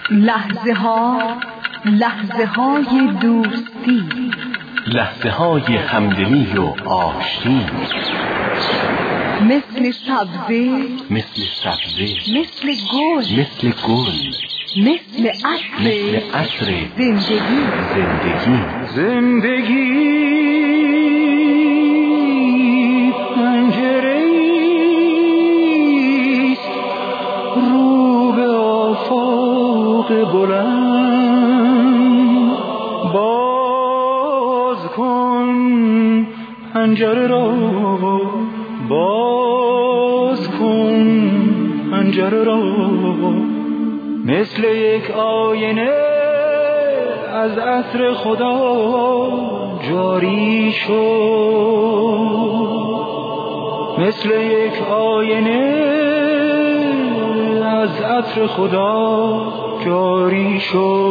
لحظه های دوستی، لحظه های همدلی و آشتی، مثل سبزه، مثل مثل گل، مثل عطر زندگی پنجره‌ایست رو به آفاق بلند. باز کن پنجره را، باز کن پنجره را، مثل یک آینه از عطر خدا جاری شد، مثل یک آینه از عطر خدا جاری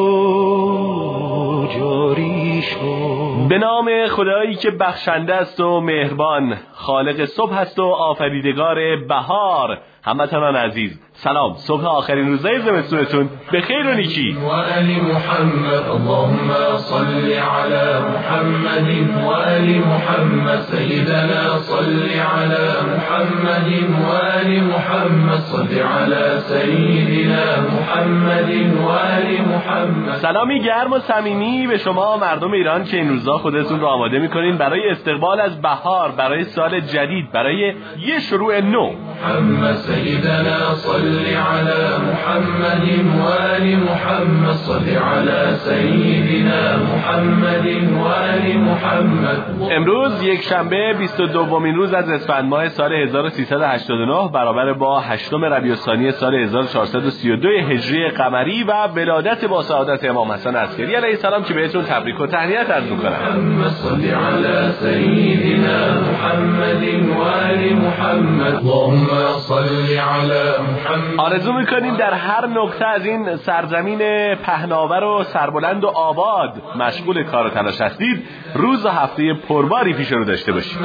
شد، جاری شد. به نام خدایی که بخشنده است و مهربان، خالق صبح است و آفریدگار بهار. هموطنان عزیز سلام، صبح آخرین روزهای زمستونتون به خیر و نیکی. و آل محمد اللهم صل علی محمد و آل محمد سیدنا صل علی محمد و آل محمد صل علی سیدنا محمد و آل محمد. سلامی گرم و صمیمی به شما مردم ایران که این روزا خودتون رو آماده میکنین برای استقبال از بهار، برای سال جدید، برای یه شروع نو. محمد سيدنا صل على محمد وآل محمد صل على سيدنا محمد وآل محمد. امروز یک شنبه 22مین روز از اسفند ماه سال 1389 برابر با 8 ربیع الثانی سال 1432 هجری قمری و ولادت با سعادت امام حسن عسکری علیه السلام که بهتون تبریک و تهنیت عرض می‌کنم. محمد صل على سيدنا محمد وآل محمد اللهم صل علی محمد. آرزو میکنیم در هر نقطه از این سرزمین پهناور و سربلند و آباد مشغول کار و تلاش هستید، روز و هفته پرباری پیش رو داشته باشید.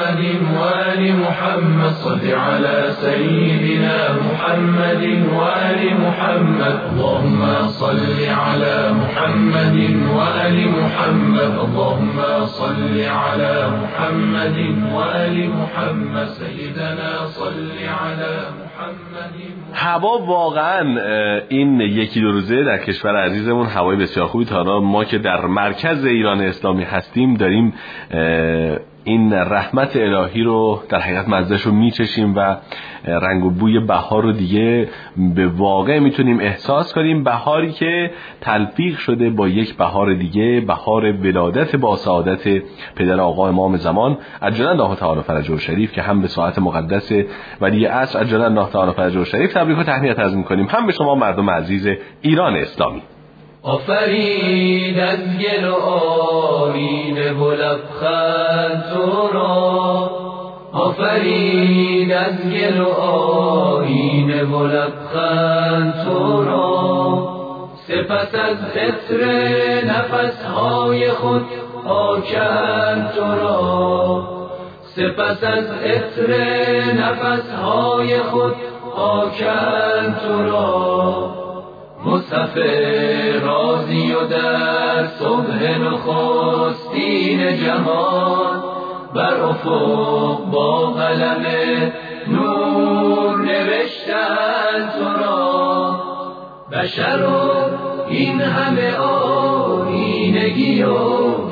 محمد صل علی سیدنا محمد و آل محمد اللهم صل علی محمد و آل محمد اللهم صل علی محمد و آل محمد سیدنا صل علی محمد. هوا واقعا این یکی دو روزه در کشور عزیزمون هوای بسیار خوبی، تا ما که در مرکز ایران اسلامی هستیم داریم این رحمت الهی رو در حقیقت مزهش رو میچشیم و رنگ و بوی بهار رو دیگه به واقع میتونیم احساس کنیم. بهاری که تلفیق شده با یک بهار دیگه، بهار ولادت با سعادت پدر آقا امام زمان عجل الله تعالی فرجه الشریف که هم به ساعت مقدس ولی عصر عجل الله تعالی فرجه الشریف تبریک و تهنیت عرض میکنیم، هم به شما مردم عزیز ایران اسلامی. آفرید از گل و آینه و لبخند تو را، آفرید از گل و آینه و لبخند تو را، سپس از عطر نفسهای خود آکند تو را، سپس از عطر نفسهای خود آکند تو را. مصطفی رازی و در صبح نخستین جهان بر افق با قلم نور نوشتن تو را. بشر و این همه آیینگی و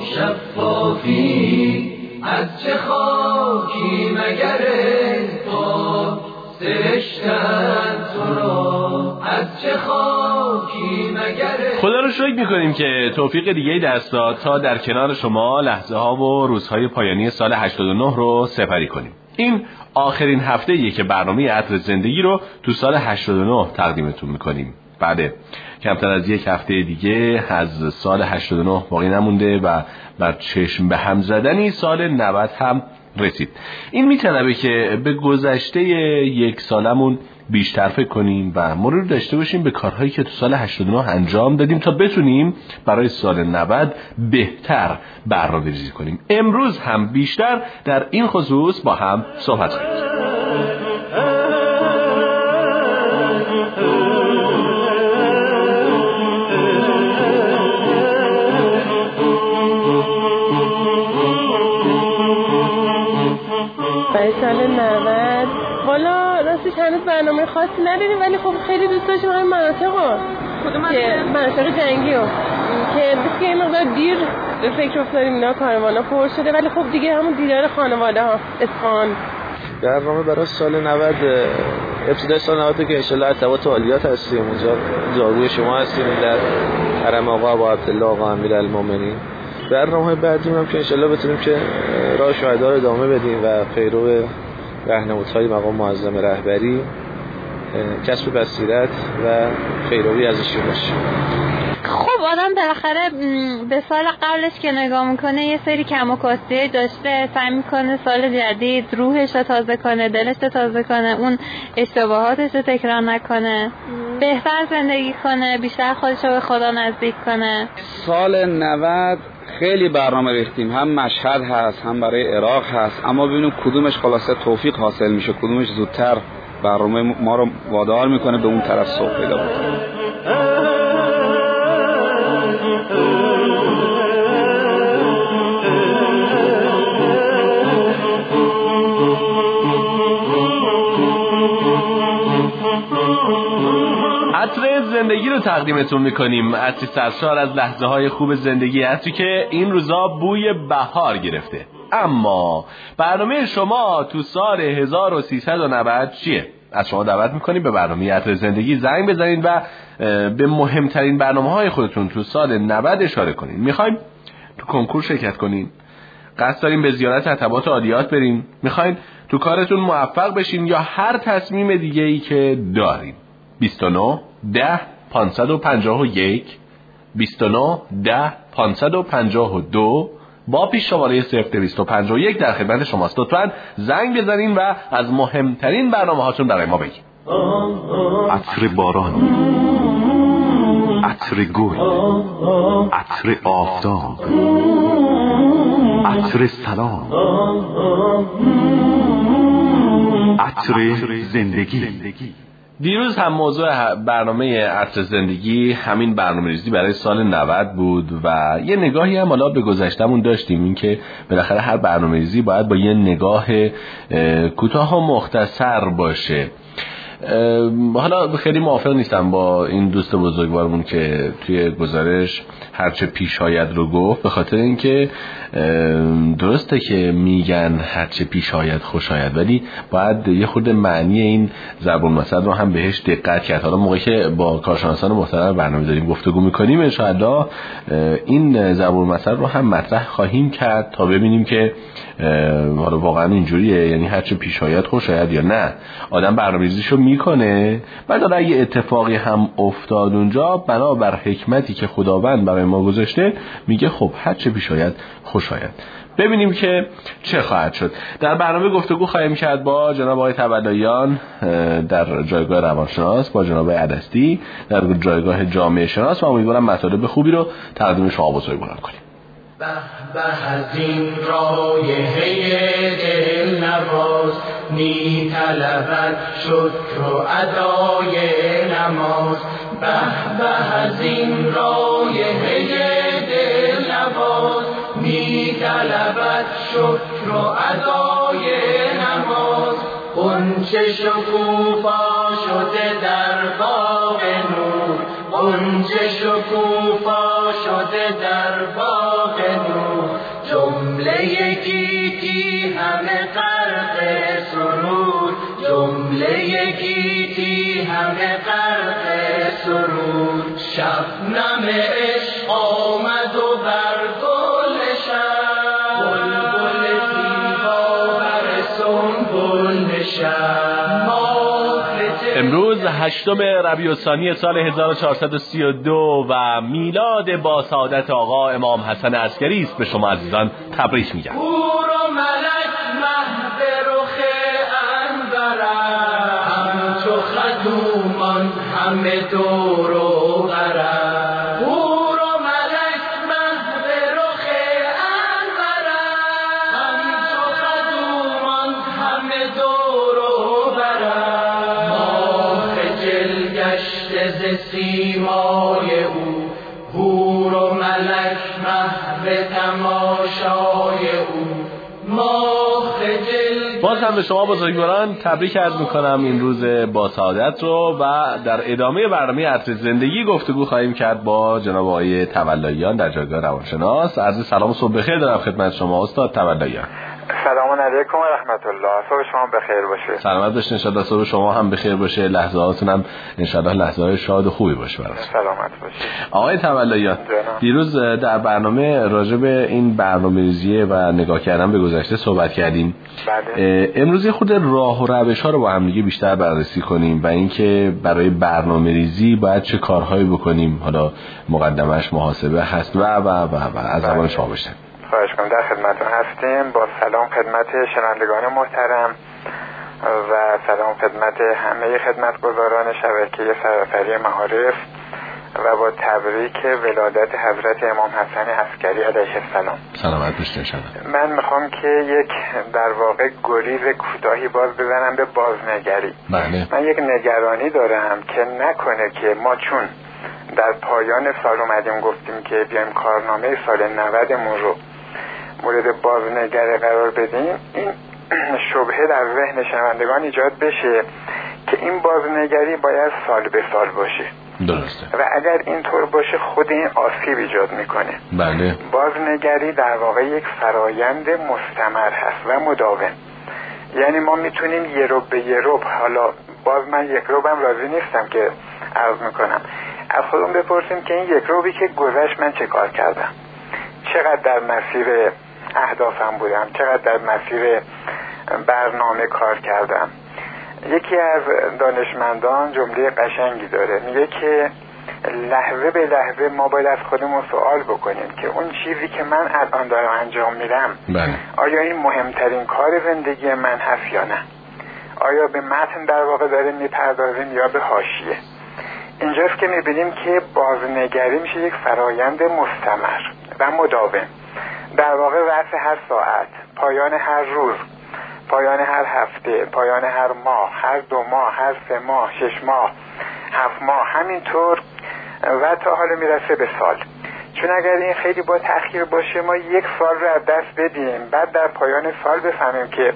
شفافی از چه خاکی مگر پاک سرشتن تو را، از چه خاکی مگر. خدا رو شکر میکنیم که توفیق دیگه دست داد تا در کنار شما لحظه ها و روزهای پایانی سال 89 رو سپری کنیم. این آخرین هفته‌ایه که برنامه عطر زندگی رو تو سال 89 تقدیمتون میکنیم. بعد کمتر از یک هفته دیگه از سال 89 باقی نمونده و بر چشم به هم زدنی سال 90 هم رسید. این میطلبه که به گذشته یک سالمون بیشتر فکر کنیم و مرور داشته باشیم به کارهایی که تو سال 89 انجام دادیم تا بتونیم برای سال 90 بهتر برنامه‌ریزی کنیم. امروز هم بیشتر در این خصوص با هم صحبت کنیم. هنوز برنامه خاصی نداریم، ولی خب خیلی دوست داشتیم همین مناطقو. کدوم مناطق جنگیو که مثل این مقدار دیر به فکر افتادیم اینا کاروانا پر شده، ولی خب دیگه همون دیدار خانواده ها اصفهان. برنامه برای سال 90 ابتدای سال 90 که انشالله ارتباط عالیات هستیم، اونجا جاروی شما هستیم در حرم آقا ابو عبدالله آقا امیرالمومنین. برنامه بعدی هم که انشالله بتونیم که راه شهدا رو ادامه بدیم و پیرو راهنمودهای مقام معظم رهبری کسب بصیرت و پیروی ازشون باشیم. خب آدم بالاخره به سال قبلش که نگاه میکنه یه سری کم و کاستی داشته، سعی میکنه سال جدید روحش رو تازه کنه، دلش رو تازه کنه، اون اشتباهاتش رو تکرار نکنه، بهتر زندگی کنه، بیشتر خودش رو به خدا نزدیک کنه. سال 90 خیلی برنامه ریختیم، هم مشهد هست هم برای عراق هست، اما ببینیم کدومش خلاصه توفیق حاصل میشه، کدومش زودتر برنامه ما رو وادار میکنه به اون طرف سوق پیدا بکنه. عطر زندگی رو تقدیمتون میکنیم، عطری سرشار از لحظه های خوب زندگی، عطری که این روزا بوی بهار گرفته. اما برنامه شما تو سال 1390 چیه؟ از شما دعوت میکنیم به برنامه عطر زندگی زنگ بزنید و به مهمترین برنامه‌های خودتون تو سال 90 اشاره کنین. میخوایم تو کنکور شرکت کنین؟ قصد دارین به زیارت عتبات عالیات برین؟ میخواین تو کارتون موفق بشین یا هر تصمیم دیگه‌ای که دارین؟ 29 10 551 29 10 552 با پیش شماره 0251 در خدمت شماست. لطفاً زنگ بزنین و از مهمترین برنامه هاتون برای ما بگین. عطر باران، عطر گل، عطر آفتاب، عطر سلام، عطر زندگی. دیروز هم موضوع برنامه عطر زندگی همین برنامه‌ریزی برای سال 90 بود و یه نگاهی هم حالا به گذشتمون داشتیم، این که بالاخره هر برنامه‌ریزی باید با یه نگاه کوتاه و مختصر باشه. حالا خیلی موافق نیستم با این دوست بزرگوارمون که توی گزارش هرچه پیش آید رو گفت، به خاطر اینکه درسته که میگن هرچه پیش آید خوش آید، ولی باید یه خورده معنی این ضرب المثل رو هم بهش دقت کرد. حالا موقعی که با کارشناسان محترم برنامه داریم گفتگو میکنیم ان شاءالله این ضرب المثل رو هم مطرح خواهیم کرد تا ببینیم که حالا واقعا اینجوریه، یعنی هرچه پیش آید خوش آید یا نه. آدم برنامه‌ریزیشو میکنه، بعد حالا اگه اتفاقی هم افتاد اونجا بنابر حکمتی که خداوند برای ما گذاشته میگه خب هرچه پیش آید خوش آید. ببینیم که چه خواهد شد. در برنامه گفتگو خواهیم کرد با جناب آقای تولاییان در جایگاه روانشناس، با جناب عدستی در جایگاه جامعه شناس و امیدوارم مطالب خوبی رو تقدیم شما بزرگواران کنیم. به به از این رایحه دل نواز می طلبد شکر و ادای نماز. به به از این رایحه دل نواز می طلبد شکر و ادای نماز. غنچه شکوفا شده در باغ نور، غنچه شکوفا شده در باغ نور. جمله گیتی همه غرق سرور، جمله گیتی همه غرق سرور. شبنم عشق آمد و بر گلشن، بلبل زیبا بر سنبل نشست. امروز 8 ربیع الثانی سال 1432 و میلاد با سعادت آقا امام حسن عسکری است. به شما عزیزان تبریک میگم. هور و ملک مهد رخ انورند، همچو خدومان همه دور و برند. هور و ملک مهد رخ انورند، همچو خدومان همه دور و برند. ماه خجل گشته ز سیمای او، هور و ملک محو تماشای او. ماه خجل باز هم به شما بزرگواران تبریک عرض میکنم این روز با سعادت رو و در ادامه برنامه عطر زندگی گفتگو خواهیم کرد با جناب آقای تولاییان در جایگاه روانشناس. عرض سلام و صبح بخیر دارم خدمت شما استاد تولاییان. سلام علیکم و رحمت الله. صبح شما بخیر باشه. سلامت باشین ان شاءالله. صبح شما هم بخیر باشه. لحظاتون هم ان شاءالله لحظه‌های شاد و خوبی باشه براتون. سلامت باشید. آقای تولاییان، دیروز در برنامه راجع به این برنامه‌ریزی و نگاه کردن به گذشته صحبت کردیم. بله. امروز خود راه و روش‌ها رو با هم دیگه بیشتر بررسی کنیم و اینکه برای برنامه‌ریزی باید چه کارهایی بکنیم. حالا مقدمش محاسبه هست و از زبان شما بشه. خواهش کنم. در خدمتتون هستیم. با سلام خدمت شنوندگان محترم و سلام خدمت همه خدمتگزاران شبکه سراسری معارف و با تبریک ولادت حضرت امام حسن عسکری علیه السلام. سلامت باشید شما. من میخوام که یک در واقع گریز کوتاهی باز بزنم به بازنگری. بله. من یک نگرانی دارم که نکنه که ما چون در پایان سال اومدیم گفتیم که بیایم کارنامه سال 90مون رو مورد بازنگری قرار بدیم، این شبهه در ذهن شنوندگان ایجاد بشه که این بازنگری باید سال به سال باشه. درسته. و اگر اینطور باشه خود این آسیب ایجاد میکنه. بله. بازنگری در واقع یک فرایند مستمر هست و مداوم. یعنی ما میتونیم یه ربع به یه ربع، حالا باز من یک ربعم راضی نیستم که عرض میکنم، از خودم بپرسیم که این یک ربعی که گذشت من چه کار کردم، چقدر در مسیر اهدافم بودم، چقدر در مسیر برنامه کار کردم. یکی از دانشمندان جمله قشنگی داره، میگه که لحظه به لحظه ما باید از خودمون سوال بکنیم که اون چیزی که من الان دارم انجام میدم آیا این مهمترین کار زندگی من هست یا نه؟ آیا به متن در واقع داریم میپردازیم یا به حاشیه؟ اینجاست که میبینیم که بازنگری میشه یک فرایند مستمر و مداوم. در واقع رأس هر ساعت، پایان هر روز، پایان هر هفته، پایان هر ماه، هر 2 ماه، هر 3 ماه، 6 ماه، 7 ماه، همینطور و تا حالا میرسه به سال. چون اگر این خیلی با تأخیر باشه ما یک سال رو از دست بدیم، بعد در پایان سال بفهمیم که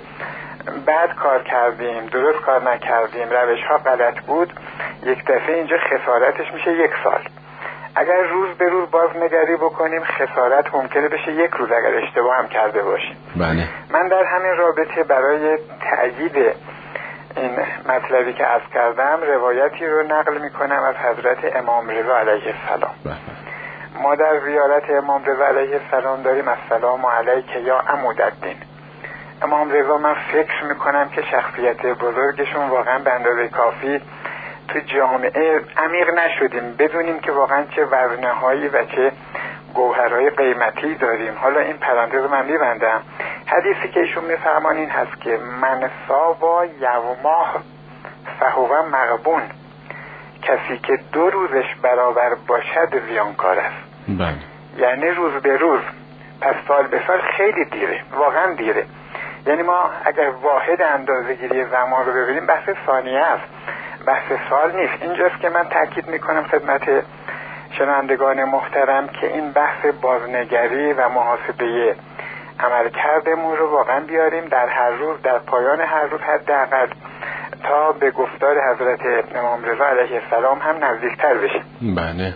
بد کار کردیم، درست کار نکردیم، روش ها غلط بود، یک دفعه اینجا خسارتش میشه 1 سال. اگر روز به روز بازنگری بکنیم خسارت ممکنه بشه 1 روز اگر اشتباه هم کرده باشیم. بله. من در همین رابطه برای تأیید این مطلبی که عرض کردم روایتی رو نقل میکنم از حضرت امام رضا علیه السلام. ما در زیارت امام رضا علیه السلام داریم السلام علیک یا عمود الدین. امام رضا من فکر میکنم که شخصیت بزرگشون واقعا به اندازه کافی تو جامعه عمیق نشدیم بدونیم که واقعا چه وزنهایی و چه گوهرهای قیمتی داریم. حالا این پرانتز من میبندم. حدیثی که ایشون میفرمان این هست که من ساوا یوماه فهو مغبون، کسی که 2 روزش برابر باشد زیانکار است. بله. یعنی روز به روز، پس سال به سال خیلی دیره، واقعا دیره. یعنی ما اگر واحد اندازه‌گیری زمان رو ببینیم بحث ثانیه است، بحث سال نیست. اینجاست که من تاکید میکنم خدمت شنوندگان محترم که این بحث بازنگری و محاسبه عملکردمون رو واقعا بیاریم در هر روز، در پایان هر روز حداقل، تا به گفتار حضرت امام رضا علیه السلام هم نزدیکتر بشیم. بله.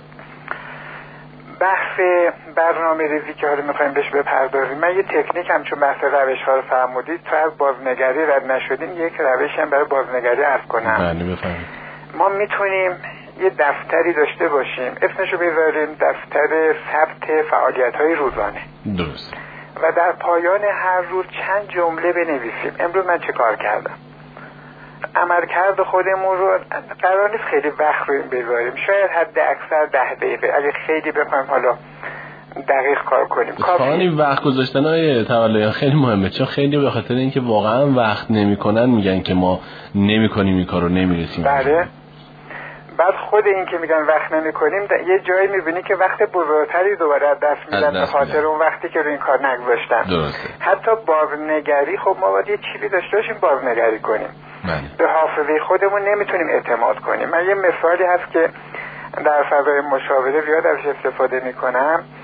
بحث برنامه ریزی که حالا میخوایم بهش بپردازیم، من یه تکنیک هم چون بحث روش ها رو فرمودید تا از بازنگری رد نشدیم یک روش هم برای بازنگری عرض کنم. بله بفرمایید. ما میتونیم یه دفتری داشته باشیم، اسمشو بذاریم دفتر ثبت فعالیت های روزانه. درست. و در پایان هر روز چند جمله بنویسیم. امروز من چه کار کردم، عملکرد خودمون رو قرار نیست خیلی وقت رو بذاریم، شاید حد اکثر 10 دقیقه، اگه خیلی بخوایم حالا دقیق کار کنیم. این وقت گذاشتن های تولاییان خیلی مهمه، چون خیلی به خاطر اینکه واقعا وقت نمیکنن میگن که ما نمیکنیم این کارو، نمیرسیم. بله. بعد خود این که میگن وقت نمیکنیم یه جایی میبینی که وقت بزرگتری دوباره از دست میدن به خاطر اون وقتی که رو این کار نگذاشتن. درسته. حتی بازنگری، خب ما باید یه چیزی داشته باشیم بازنگری کنیم. بله. به حافظه خودمون نمیتونیم اعتماد کنیم. من یه مثالی هست که در فضای مشاوره زیاد ازش استفاده میکنم.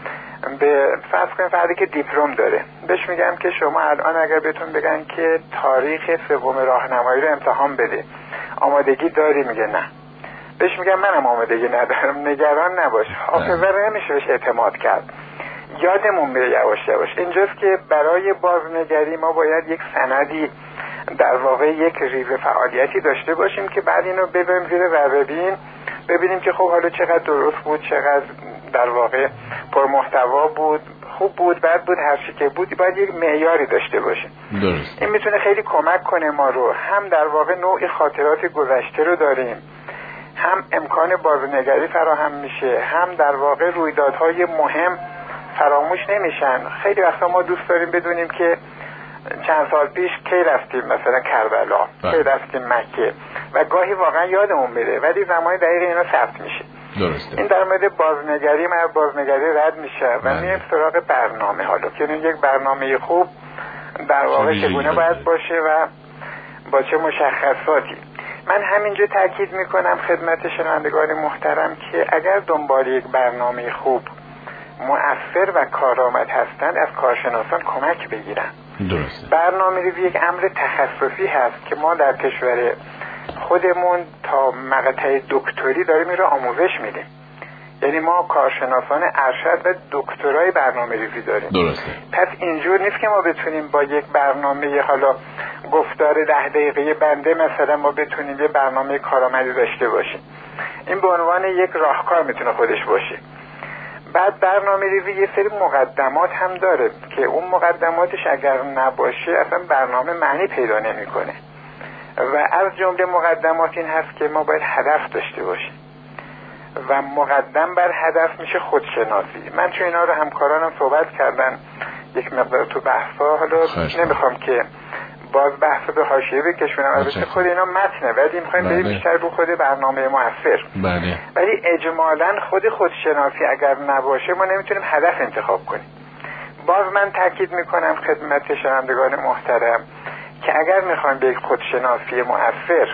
به فرض کنیم فردی که دیپلم داره، بهش میگم که شما الان اگر بهتون بگن که تاریخ سوم راهنمایی رو امتحان بده، آمادگی داری؟ میگه نه. بهش میگم منم آمادگی ندارم، نگران نباش. حافظه رو نمیشه بهش اعتماد کرد، یادمون میره یواش یواش. اینجاست که برای بازنگری ما باید یک سندی، در واقع یک ریزه فعالیتی داشته باشیم که بعد اینو ببریم زیر ذره‌بین، ببینیم که خب حالا چقدر درست بود، چقدر در واقع پرمحتوا بود، خوب بود، بد بود، هر چی که بود باید یک معیاری داشته باشیم. درست. این میتونه خیلی کمک کنه ما رو، هم در واقع نوعی خاطرات گذشته رو داریم، هم امکان بازنگری فراهم میشه، هم در واقع رویدادهای مهم فراموش نمیشن. خیلی وقتا ما دوست داریم بدونیم که چند سال پیش کی رفتیم مثلا کربلا، کی رفتیم مکه، و گاهی واقعا یادمون میره ولی زمان دقیق اینا ثبت میشه. درسته. این در مورد بازنگری، من بازنگری رد میشه و میریم سراغ برنامه. حالا که یک برنامه خوب در واقع چگونه باید باشه و با چه مشخصاتی. من همینجا تاکید میکنم خدمت شنوندگان محترم که اگر دنبال یک برنامه خوب، مؤثر و کارآمد هستند، از کارشناسان کمک بگیرن. درسته. برنامه‌ریزی یک امر تخصصی هست که ما در کشور خودمون تا مقطع دکتری داریم این رو آموزش میدیم. یعنی ما کارشناسان ارشد و دکترای برنامه‌ریزی داریم. درسته. پس اینجور نیست که ما بتونیم با یک برنامه حالا گفتار 10 دقیقه بنده مثلا ما بتونیم یه برنامه کارآمدی داشته باشیم. این به عنوان یک راهکار میتونه خودش باشه. بعد برنامه‌ریزی یه سری مقدمات هم داره که اون مقدماتش اگر نباشه اصلا برنامه معنی پیدا نمیکنه. و از جمله مقدمات این هست که ما باید هدف داشته باشیم و مقدم بر هدف میشه خودشناسی. من چون اینا رو همکارانم صحبت کردن یک مقدار تو بحثا، حالا نمیخوام که باز بحث به حاشیه بکشونم، البته خود اینا متنه ولی میخوایم بریم بیشتر رو خود برنامه مؤثر. بله. ولی اجمالاً خودشناسی اگر نباشه ما نمیتونیم هدف انتخاب کنیم. باز من تاکید میکنم خدمت شنوندگان محترم که اگر میخوایم به یک خودشناسی مؤثر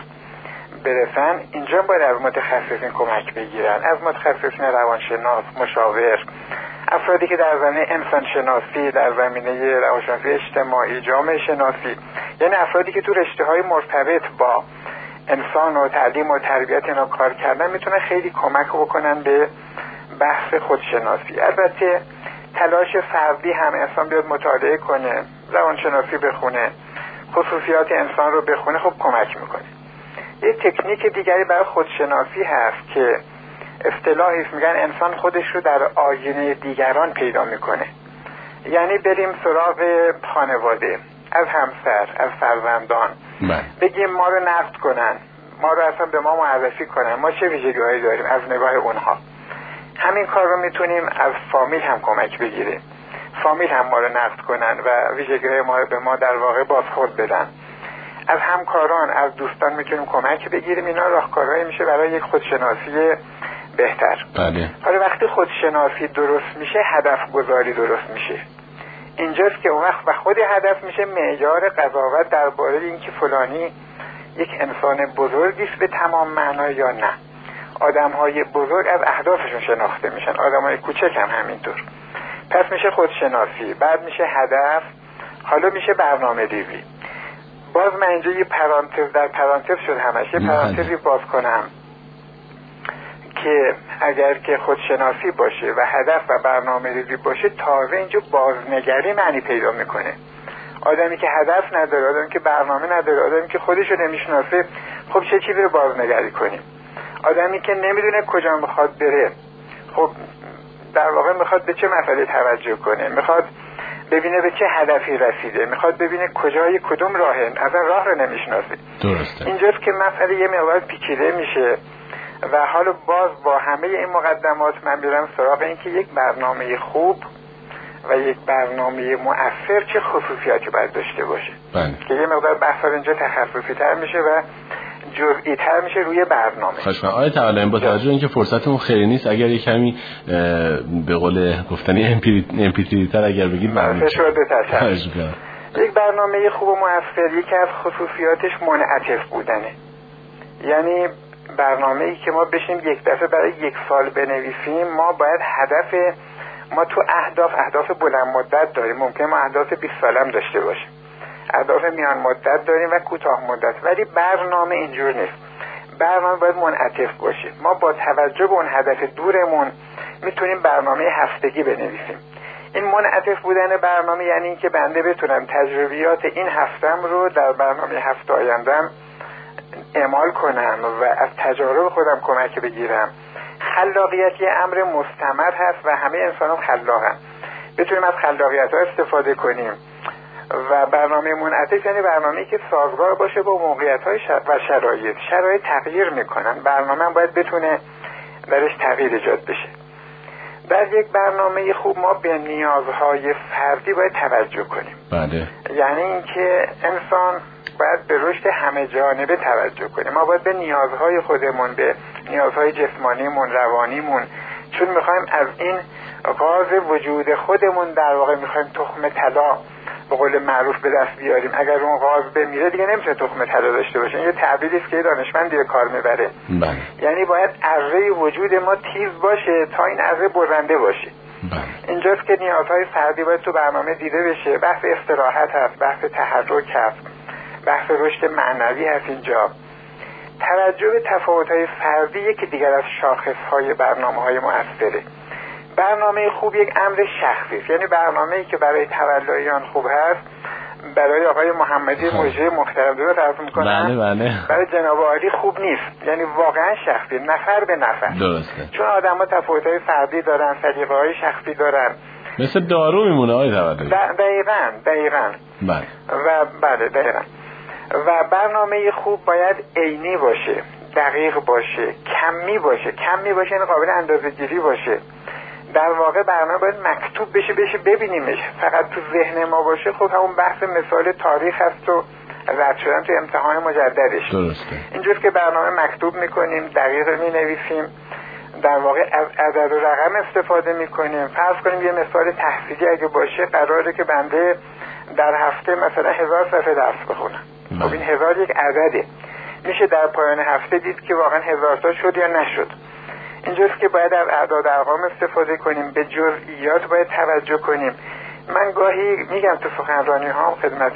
برسن، اینجا باید از متخصصین کمک بگیرن، از متخصصین روانشناس، مشاور، افرادی که در زمینه انسان شناسی، در زمینه روانشناسی اجتماعی، جامعه شناسی، یعنی افرادی که تو رشته‌های مرتبط با انسان و تعلیم و تربیت اینا کار کردن میتونن خیلی کمک بکنن به بحث خودشناسی. البته تلاش فردی هم انسان بیاد مطالعه کنه، روانشناسی بخونه، خصوصیات انسان رو بخونه، خب کمک میکنه. یه تکنیک دیگری برای خودشناسی هست که اصطلاحی میگن انسان خودش رو در آینه دیگران پیدا میکنه. یعنی بریم سراغ خانواده، از همسر، از فرزندان، بگیم ما رو نقد کنن، ما رو اصلا به ما معرفی کنن، ما چه ویژگی‌هایی داریم از نگاه اونها. همین کار رو میتونیم از فامیل هم کمک بگیریم، فامیل هم ما رو نقد کنن و ویژگی‌های ما رو به ما در واقع بازخورد بدن. از همکاران، از دوستان میتونیم کمک بگیریم. اینا راهکارهایی میشه برای یک خودشناسی بهتر. بله. حالا وقتی خودشناسی درست میشه، هدف گذاری درست میشه. اینجاست که اون وقت و خود هدف میشه معیار قضاوت درباره اینکه فلانی یک انسان بزرگی است به تمام معنا یا نه. آدم‌های بزرگ از اهدافشون شناخته میشن، آدم‌های کوچک هم همینطور. پس میشه خودشناسی، بعد میشه هدف، حالا میشه برنامه‌ریزی. باز من اینجا یه پرانتز در پرانتز شد همش، یه پرانتزی باز کنم که اگر که خودشناسی باشه و هدف و برنامه‌ریزی باشه، تازه اینجا بازنگری معنی پیدا میکنه. آدمی که هدف نداره، آدمی که برنامه نداره، آدمی که خودشو نمیشناسه، خب چه چیزی رو بازنگری کنیم؟ آدمی که نمیدونه کجا میخواد بره، خب در واقع میخواد به چه مسئله توجه کنه، میخواد ببینه به چه هدفی رسیده، میخواد ببینه کجای کدوم راهه، اصلا راه رو نمیشناسه. درسته. اینجاست که مسئله یه مقدار پیچیده میشه و حالا باز با همه این مقدمات من میرم سراغ این که یک برنامه خوب و یک برنامه مؤثر چه خصوصیاتی باید داشته باشه. که یه مقدار بحث اینجا تخصصی تر میشه و جزئی تر میشه روی برنامه. خوشم. آقای تعالی با توجه اینکه فرصتمون خیلی نیست، اگر یک کمی به قول گفتنی امپیتی تر اگر بگید ممنون میشم. یک برنامه خوب و مؤثر یکی از خصوصیاتش منعطف بودنه. یعنی برنامه‌ای که ما بشیم یک دفعه برای 1 سال بنویسیم، ما باید هدف ما تو اهداف بلند مدت داریم، ممکن ما اهداف 20 سالم داشته باشیم، اهداف میان مدت داریم و کوتاه مدت، ولی برنامه اینجور نیست. برنامه باید منعطف باشه. ما با توجه به اون هدف دورمون میتونیم برنامه هفتگی بنویسیم. این منعطف بودن برنامه یعنی این که بنده بتونم تجربیات این هفتم رو در برنامه هفته آیندم اعمال کنم و از تجارب خودم کمک بگیرم. خلاقیت یه امر مستمر هست و همه انسان خلاقن، بتونیم از خلاقیت ها استفاده کنیم. و برنامه منعطف یعنی برنامه‌ای که سازگار باشه با موقعیت‌های و شرایط تغییر میکنن، برنامه هم باید بتونه درش تغییر ایجاد بشه. در یک برنامه خوب ما به نیازهای فردی باید توجه کنیم. بله. یعنی اینکه انسان باید به رشد همه جانبه توجه کنیم. ما باید به نیازهای خودمون، به نیازهای جسمانیمون، روانیمون، چون میخوایم از این غاز وجود خودمون در واقع میخوایم تخم طلا به قول معروف به دست بیاریم. اگر اون غاز بمیره دیگه نمیشه تخم طلا داشته باشه. این یه تعبیری است که دانشمند دیگه کار میبره. بله. یعنی باید اره وجود ما تیز باشه تا این اره برنده باشه. بله. اینجاست که نیازهای فردی باید تو برنامه دیده بشه. بحث استراحت هست، بحث تحرک هست، بحث رشد معنوی هست. اینجا توجه به تفاوت‌های فردی یکی دیگر از شاخص‌های برنامه‌های مؤثره. برنامه خوب یک امر شخصی است، یعنی برنامه‌ای که برای تولاییان خوب هست، برای آقای محمدی مجری محترم درست عرض می‌کنم. بله بله. برای جناب عالی خوب نیست، یعنی واقعا شخصی، نفر به نفر. درسته. چون آدم‌ها تفاوت‌های فردی دارن، سلیقه‌های شخصی دارن. مثل دارو میمونه آقای تولایی. دقیقاً. بله. بله دقیقاً. و برنامه خوب باید عینی باشه، دقیق باشه، کمی باشه یعنی قابل اندازه‌گیری باشه. در واقع برنامه باید مکتوب بشه ببینیمش. فقط تو ذهن ما باشه خب همون بحث مثال تاریخ هست و رد شدن تو امتحان مجددش. درسته. اینجور که برنامه مکتوب میکنیم، دقیق مینویسیم، در واقع از عدد و رقم استفاده میکنیم. فرض کنیم یه مثال تحصیلی اگه باشه، قراره که بنده در هفته مثلا 1000 صفحه درس بخونم. خب این 1000 یک عدده، میشه در پایان هفته دید که واقعا 1000 تا شد یا نشد. اینجاست که باید از اعداد ارقام استفاده کنیم، به جزئیات باید توجه کنیم. من گاهی میگم تو سخنرانی ها خدمت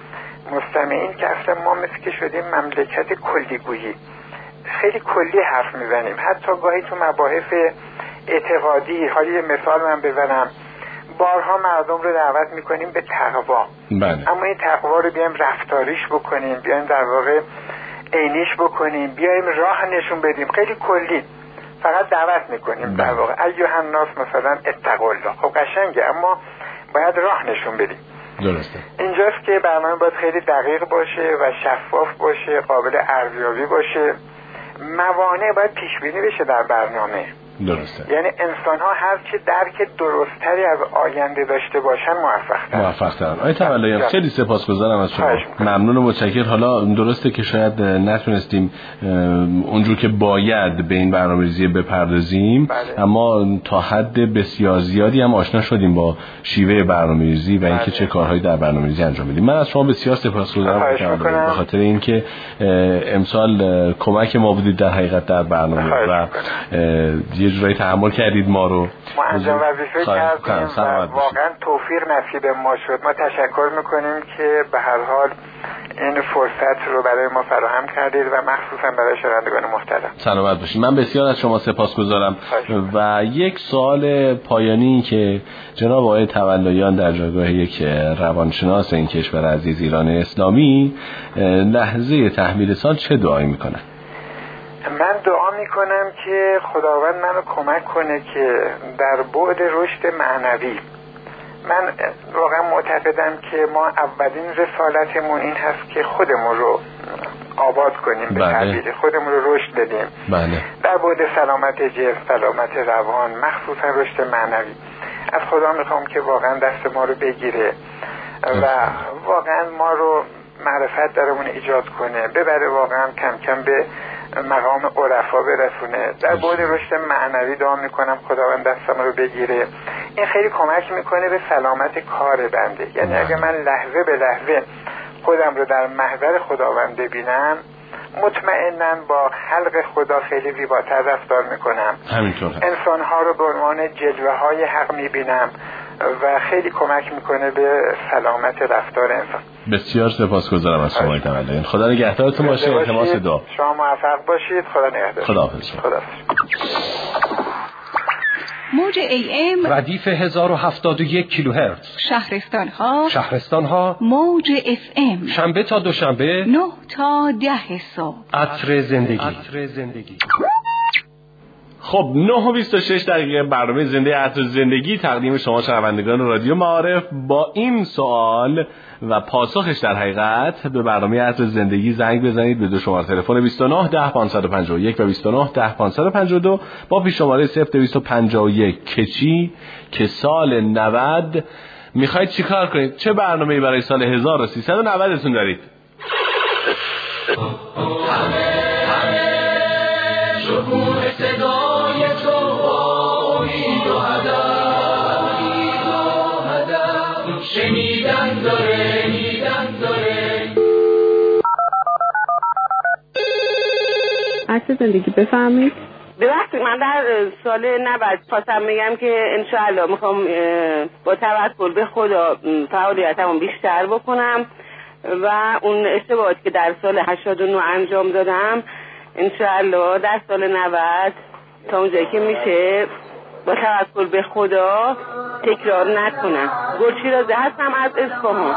مستمعین که اصلا ما مثل که شدیم مملکت کلیگویی، خیلی کلی حرف میزنیم. حتی گاهی تو مباحث اعتقادی، حالی یه مثال من بزنم، بارها مردم رو دعوت میکنیم به تقوا. بله. اما این تقوا رو بیایم رفتاریش بکنیم، بیایم در واقع عینیش بکنیم، بیایم راه نشون بدیم، خیلی کلی فقط دعوت میکنیم. در واقع ایها الناس مثلا اتقوا الله، خب قشنگه اما باید راه نشون بدیم. درسته. اینجاست که برنامه باید خیلی دقیق باشه و شفاف باشه، قابل ارزیابی باشه. موانع باید پیش بینی بشه در برنامه. درسته. یعنی انسان ها هرچی درک درستری از آینده داشته باشن موفق‌ترن. آقای تولایی خیلی سپاسگزارم از شما. ممنون و متشکر. حالا درسته که شاید نتونستیم اونجور که باید به این برنامه‌ریزی بپردازیم، بله. اما تا حد بسیار زیادی هم آشنا شدیم با شیوه برنامه‌ریزی و اینکه چه کارهایی در برنامه‌ریزی انجام میدیم. من از شما بسیار سپاسگزارم به خاطر اینکه امسال کمک ما بودید در حقیقت در برنامه و یه جورایی تحمل کردید ما رو. ما انجام وظیفه کردیم و واقعا توفیق نصیب ما شد. ما تشکر میکنیم که به هر حال این فرصت رو برای ما فراهم کردید و مخصوصا برای شنوندگان محترم. سلامت باشید. من بسیار از شما سپاسگزارم. و یک سوال پایانی که جناب آقای تولاییان در جایگاه یک روانشناس این کشور عزیز ایران اسلامی لحظه تحویل سال چه دعایی میکنن؟ من دعا میکنم که خداوند منو کمک کنه که در بعد رشد معنوی، من واقعا معتقدم که ما اولین رسالتمون این هست که خودمون رو آباد کنیم، به تعبیر خودمون رو رشد بدیم. بله. در بعد سلامت جسم، سلامت روان، مخصوصا رشد معنوی، از خدا میخوام که واقعا دست ما رو بگیره و واقعا ما رو معرفت درمون ایجاد کنه، ببره واقعا کم کم به مقام عرفا برسونه. در بعد رشد معنوی دعا میکنم خداوند دستم رو بگیره. این خیلی کمک میکنه به سلامت کار بنده. یعنی اگه من لحظه به لحظه خودم رو در محضر خداوند ببینم، مطمئناً با خلق خدا خیلی زیباتر رفتار میکنم. همینطور انسانها رو به عنوان جلوه های حق میبینم و خیلی کمک میکنه به سلامت رفتار انسان. بسیار سپاسگزارم از شما تولد. خدا نگهدارتون باشه. التماس دعا. شما موفق باشید. خدا نگهدار. خداحافظ. موج AM ردیف 1071 کیلوهرتز. شهرستان‌ها موج FM. شنبه تا دوشنبه 9 تا 10 صبح. عطر زندگی. خب 9:26 دقیقه برنامه زنده عطر زندگی تقدیم شما شنوندگان رادیو معارف با این سوال و پاسخش در حقیقت به برنامه عطر زندگی زنگ بزنید به دو شماره تلفن 29 10 551 و 29 10 552 با پیش شماره 0251 کچی که سال 90 میخواید چیکار کنید؟ چه برنامه‌ای برای سال 1390 تون دارید؟ شکوه صدای تو با امید و هدف شنیدن داره عطر زندگی بفهمید. ببخشید من در سال 90 خواستم بگم که انشاءالله میخوام با توکل به خدا فعالیتمو بیشتر بکنم و اون اشتباهاتی که در سال 89 انجام دادم انشاءالله در سال 90 تا اونجایی که میشه با توکل به خدا تکرار نکنم. گلشیرازه هستم از اصفهان.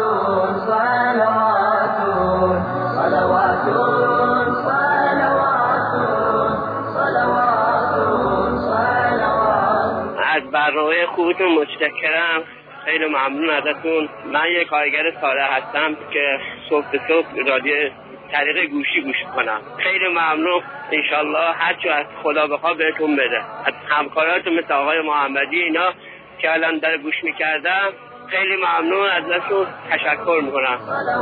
از برنامه خوبتون متشکرم. خیلی ممنون ازتون. من یک کارگر ساده هستم که صبح به صبح رادیو طریق گوشی گوش کنم. خیلی ممنون. انشالله هرچی از خدا بخواد بهتون بده. از همکاراتون مثل آقای محمدی اینا که الان در گوش میکردم خیلی ممنون ازشون تشکر میکنم.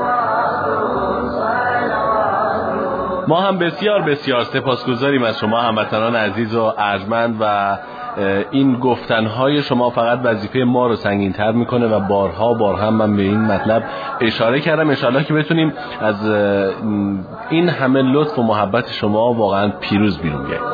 ما هم بسیار سپاسگزاریم از شما هموطنان عزیز و ارجمند و این گفتنهای شما فقط وظیفه ما رو سنگین‌تر میکنه و بارها هم من به این مطلب اشاره کردم. انشالله که بتونیم از این همه لطف و محبت شما واقعا پیروز بیرون بیاییم.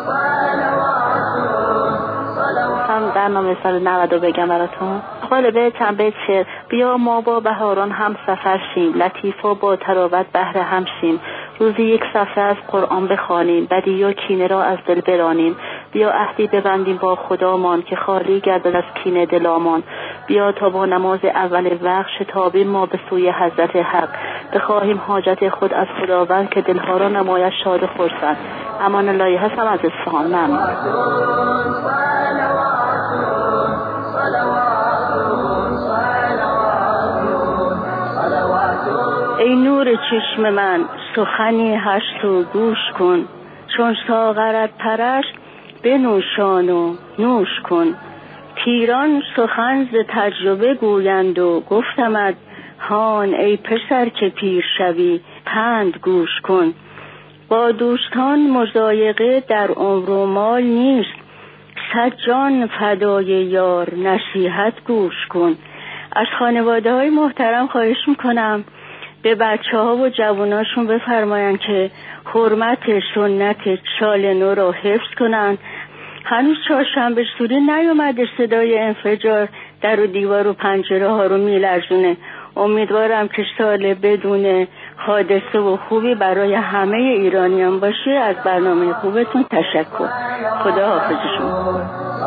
هم برنامه سال 90 بگم براتون. قالبه چنبه شعر بیا ما با بهاران هم سفر شیم، لطیفا با تراوت بهر هم شیم، روزی یک صفحه از قرآن بخوانیم، بدی و کینه را از دل برانیم، بیا عهدی ببندیم با خدامان که خالی گردد از کینه دلامان، بیا تا با نماز اول وقت شتابیم ما به سوی حضرت حق، بخواهیم حاجت خود از خداوند که دلها را نمایش شاد و خرسند. امان الله هستم از اصفهان. ممنون. ای نور چشم من سخنی هست و گوش کن، چون ساغرت پرست بنوشان و نوش کن. پیران سخن ز تجربه گویند و گفتمت هان ای پسر که پیر شوی پند گوش کن. با دوستان مضایقه در عمر و مال نیست، صد جان فدای یار نصیحت گوش کن. از خانواده های محترم خواهش میکنم به بچه ها و جواناشون بفرماین که حرمت سنت سال نو را حفظ کنن. هنوز چهارشنبه سوری نیومده، صدای انفجار در و دیوار و پنجره ها رو میلرزونه. امیدوارم که سال بدون حادثه و خوبی برای همه ایرانیان باشه. از برنامه خوبتون تشکر. خدا حافظ شما.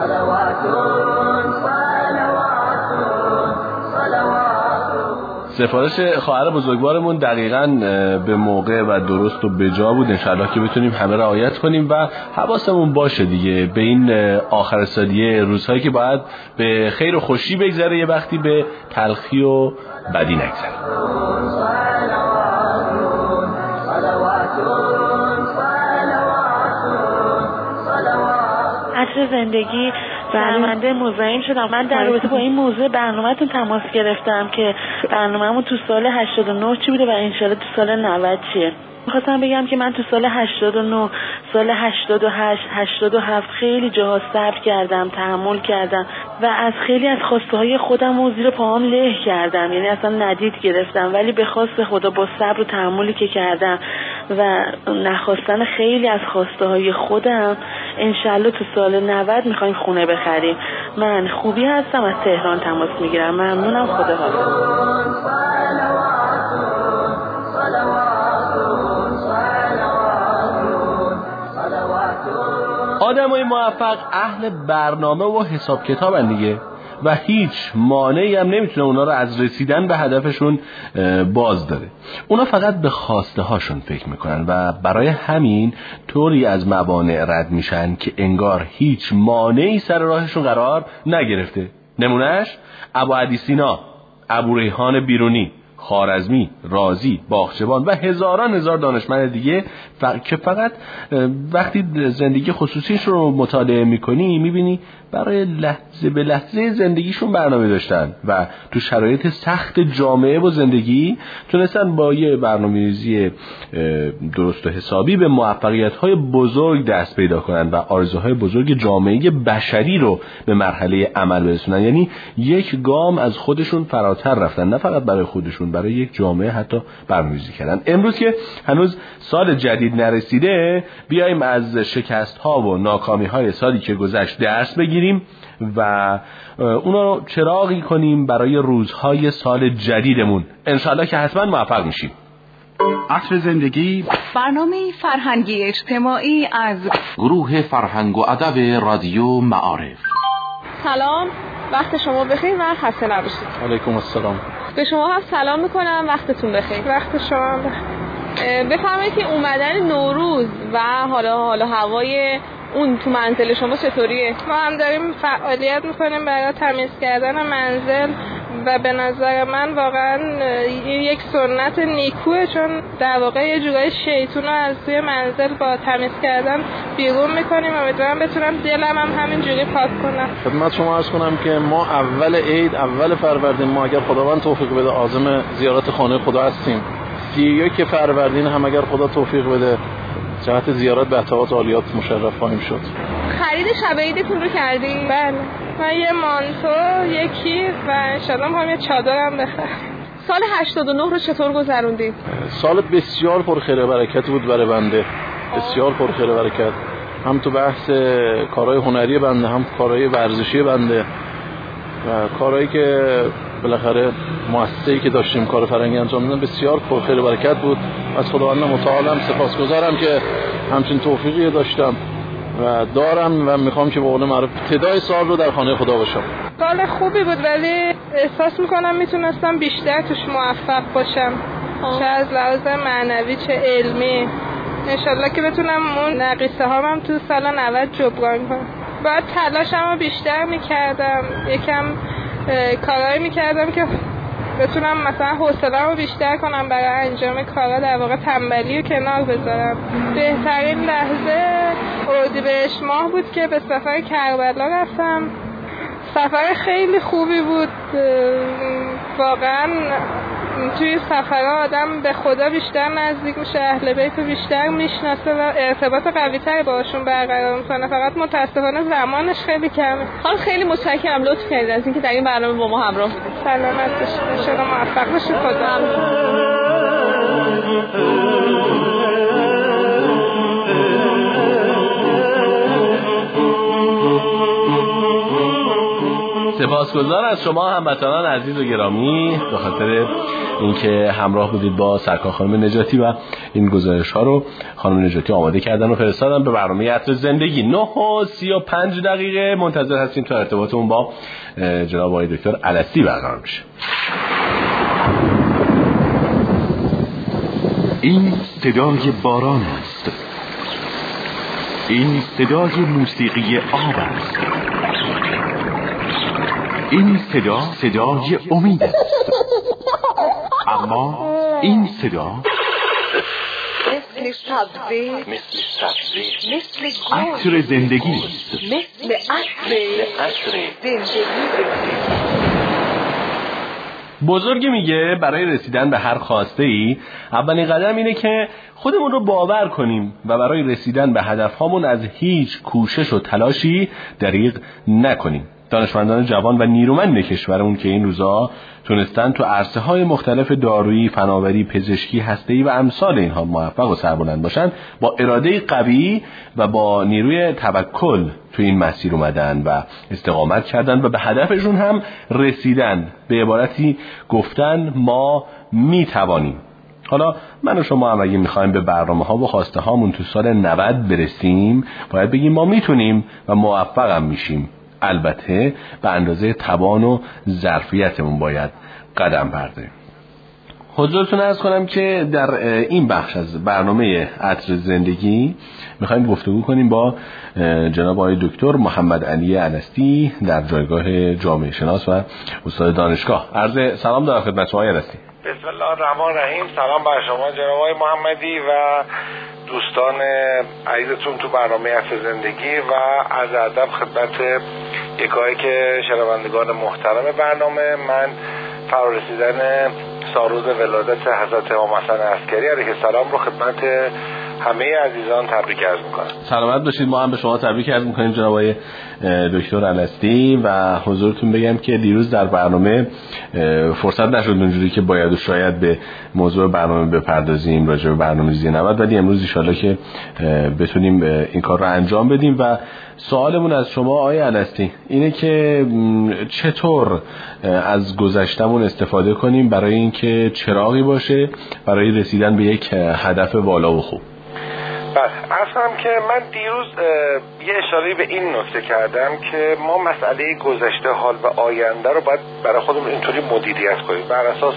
سفارش خواهر بزرگوارمون دقیقاً به موقع و درست و بجا بود. انشالله که بتونیم همه رعایت کنیم و حواسمون باشه دیگه به این آخر سالیه، روزهایی که باید به خیر و خوشی بگذره، یه وقتی به تلخی و بدی نگذره. عطر زندگی شرمنده مزاحم شدم. من در رابطه با این موضوع برنامه‌تون تماس گرفتم که برنامه‌مون تو سال 89 چی بوده و انشالله تو سال 90 چیه. می‌خواستم بگم که من تو سال 89 سال 88 87 خیلی جاها صبر کردم، تحمل کردم و از خیلی از خواسته های خودم و زیر پاهام له کردم، یعنی اصلا ندید گرفتم، ولی به خواست خدا با صبر و تحملی که کردم و نخواستن خیلی از خواسته های خودم انشالله تو سال 90 میخوایم خونه بخریم. من خوبی هستم، از تهران تماس میگیرم. ممنونم، خدا حافظ. آدمای موفق اهل برنامه و حساب کتابن دیگه و هیچ مانعی هم نمیتونه اونا رو از رسیدن به هدفشون باز داره. اونا فقط به خواسته هاشون فکر میکنن و برای همین طوری از موانع رد میشن که انگار هیچ مانعی سر راهشون قرار نگرفته. نمونهش ابوعدی سینا، ابوریحان بیرونی، خوارزمی، رازی، باغچبان و هزاران هزار دانشمند دیگه که فقط وقتی زندگی خصوصیش رو مطالعه میکنی میبینی برای لحظه به لحظه زندگیشون برنامه داشتن و تو شرایط سخت جامعه و زندگی تونستن با یه برنامه‌ریزی درست و حسابی به موفقیت‌های بزرگ دست پیدا کنن و آرزوهای بزرگ جامعه بشری رو به مرحله عمل برسونن. یعنی یک گام از خودشون فراتر رفتن، نه فقط برای خودشون، برای یک جامعه حتی برنامه‌ریزی کردن. امروز که هنوز سال جدید نرسیده، بیایم از شکست‌ها و ناکامی‌های سالی که گذشت درس بگیریم و اونا رو چراغی کنیم برای روزهای سال جدیدمون. انشالله که حتما موفق میشیم. عطر زندگی، برنامه فرهنگی اجتماعی از گروه فرهنگ و ادب رادیو معارف. سلام، وقت شما بخیر و خسته نباشید. علیکم السلام. به شما هم سلام میکنم، وقتتون بخیر. وقت شما هم بخیر. بفرمایید که اومدن نوروز و حالا هوای اون تو منزل شما چطوریه؟ ما هم داریم فعالیت میکنیم برای تمیز کردن منزل و به نظر من واقعا یک سنت نیکوه، چون در واقع یه جورای شیطون رو از توی منزل با تمیز کردن بیرون میکنیم. امیدوارم بتونم دلم هم همینجوری پاک کنم. خدمت شما عرض کنم که ما اول عید، اول فروردین، ما اگر خداوند توفیق بده عازم زیارت خانه خدا هستیم. 31 فروردین هم اگر خدا توفیق بده جهت زیارت به اطاعات عالیات مشرف خواهیم شد. خرید شب عیدتون رو کردین؟ بله، من یه مانتو، یه کیف و انشالله میخوام یه چادرم بخرم. سال 89 رو چطور گذروندید؟ سال بسیار پرخیر و برکت بود برای بنده، بسیار پرخیر و برکت، هم تو بحث کارهای هنری بنده، هم کارهای ورزشی بنده و کارهایی که بالاخره مؤسسه‌ای که داشتیم کار فرهنگی انجام میدادیم بسیار پرخیر و برکت بود. از خداوند متعالم سپاسگزارم که همچین توفیقی داشتم و دارم و میخوام که به قول معروف ابتدای سال رو در خانه خدا باشم. سال خوبی بود ولی احساس میکنم میتونستم بیشتر توش موفق باشم، چه از لحاظ معنوی چه علمی. انشالله که بتونم اون نقیصه هام تو سال 90 جبران کنم. باید تلاشم رو بیشتر میکردم، یکم کارهایی میکردم که بتونم مثلا حوصله رو بیشتر کنم برای انجام کارا، در واقع تنبلی رو کنار بذارم. بهترین لحظه اردیبهشت ماه بود که به سفر کربلا رفتم. سفر خیلی خوبی بود واقعا. توی سفرها آدم به خدا بیشتر نزدیک میشه، اهل بیت رو بیشتر میشناسه و ارتباط قوی تری باشون برقرار میکنه. فقط متاسفانه زمانش خیلی کمه. حالا خیلی متشکرم، لطف کردید از اینکه در این برنامه با ما همراه بودید. سلامت باشید، ان شاء الله موفق باشید. خدا سپاسگزار از شما هموطنان عزیز و گرامی به خاطر اینکه همراه بودید با سرکار خانم نجاتی و این گزارش ها رو خانم نجاتی آماده کردن و فرستادن به برنامه عطر زندگی. 9:35 منتظر هستیم تا ارتباطمون با جناب آقای دکتر الستی برقرار بشه. این صدای باران است، این صدای موسیقی آب است، این صدای امید است. اما این صدا مثل سبزی، مثل عطر زندگی است، مثل عطر زندگی. بزرگ میگه برای رسیدن به هر خواسته ای اولین قدم اینه که خودمون رو باور کنیم و برای رسیدن به هدفهامون از هیچ کوشش و تلاشی دریغ نکنیم. دانشمندان جوان و نیرومند کشورمون که این روزا تونستن تو عرصه‌های مختلف دارویی، فناوری، پزشکی، هسته‌ای و امثال اینها موفق و سربلند باشن، با اراده قوی و با نیروی توکل تو این مسیر اومدن و استقامت کردن و به هدفشون هم رسیدن. به عبارتی گفتن ما میتوانیم. حالا من و شما هم اگه میخوایم به برنامه‌ها و خواسته هامون تو سال 90 برسیم، باید بگیم ما میتونیم و موفق هم میشیم. البته به اندازه توان و ظرفیتمون باید قدم برداریم. حضورتون عرض کنم که در این بخش از برنامه عطر زندگی میخوایم گفتگو کنیم با جناب آقای دکتر محمد علی الستی در جایگاه جامعه شناس و استاد دانشگاه. عرض سلام دارم خدمت شما آقای الستی. بسم الله الرحمن الرحیم. سلام بر شما جناب آقای محمدی و دوستان عزیزتون تو برنامه عطر زندگی و عرض ادب خدمت یکایی که شنوندگان محترم برنامه. من فرارسیدن سالروز ولادت حضرت امام حسن عسکری علیه السلام رو خدمت همه عزیزان تبریک عرض میکنم. سلامت باشید. ما هم به شما تبریک عرض میکنیم جناب آقای دکتر الستی و حضورتون بگم که دیروز در برنامه فرصت نشد اونجوری که باید و شاید به موضوع برنامه بپردازیم راجع به برنامه‌ریزی 90، ولی امروز ان شاءالله که بتونیم این کار رو انجام بدیم. و سوالمون از شما آقای الستی اینه که چطور از گذشتمون استفاده کنیم برای اینکه چراغی باشه برای رسیدن به یک هدف بالا و خوب. بله، اصلا که من دیروز یه اشاره به این نکته کردم که ما مسئله گذشته، حال و آینده رو باید برای خودمون اینطوری مدیریت کنیم بر اساس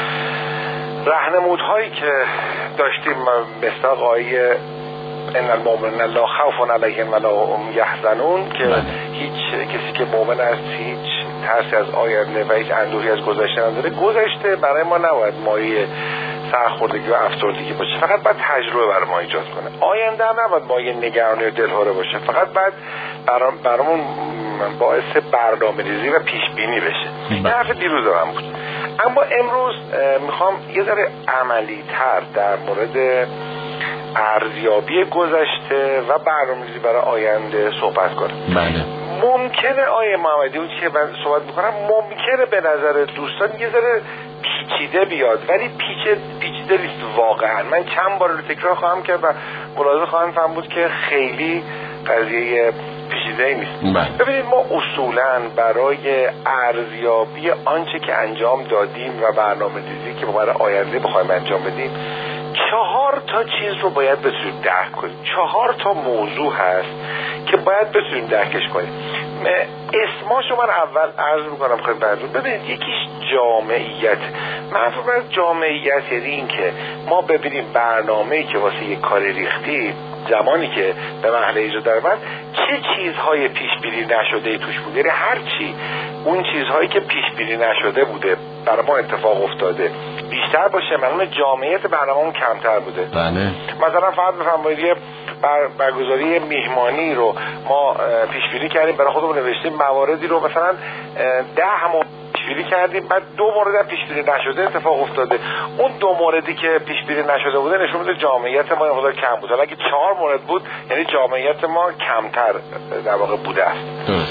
راهنمودهایی که داشتیم مثل آیه ان المؤمنین لا خوف علیهم ولا هم یحزنون که هیچ کسی که مؤمن است هیچ ترسی از آینده و هیچ اندوهی از گذشته نداره. گذشته برای ما نباید مایه سرخوردگی و افسردگی باشه، فقط باید تجربه برای ما ایجاد کنه. آینده هم نباید مایه نگرانی و دلهره باشه، فقط باید برامون باعث برنامه‌ریزی و پیش بینی بشه. این حرف دیروز من بود. اما امروز میخوام یه ذره عملی تر در مورد ارزیابی گذشته و برنامه‌ریزی برای آینده صحبت کنم. بله. ممکنه آیه محمدی اون که من صحبت میکنم ممکنه به نظر دوستان یه ذره پیچیده بیاد، ولی پیچیده نیست واقعا. من چند بار رو تکرار خواهم کرد و ملاحظه خواهم فهم بود که خیلی قضیه پیچیده نیست. ببینید ما اصولا برای ارزیابی آنچه که انجام دادیم و برنامه‌ریزی که برای آینده بخوایم انجام بدیم 4 تا چیز رو باید بتونیم درک کنیم. 4 تا موضوع هست که باید بتونیم درکش کنیم. اسماشو من اول عرض میکنم خدمتتون. ببینید یکیش جامعیت. مفهوم از جامعیت یعنی این که ما ببینیم برنامه‌ای که واسه یک کاری ریختیم زمانی که به مرحله اجرا درآمد چه چیزهای پیش بینی نشده توش بود. یعنی هر چی اون چیزهایی که پیش بینی نشده بوده برای ما اتفاق افتاده بیشتر باشه، معنی جامعیت برنامه‌مون کمتر بوده. بله. مثلا فرض بفرمایید برگزاری میهمانی رو ما پیش بینی کردیم، برای خودمون نوشتیم مواردی رو مثلا 10 همون پیش بینی کردیم، بعد 2 مورد پیش بینی نشده اتفاق افتاده. اون 2 موردی که پیش بینی نشده بوده نشون میده جامعیت ما مقدار کم بود. حالا اگه 4 مورد بود یعنی جامعیت ما کمتر در واقع بوده است.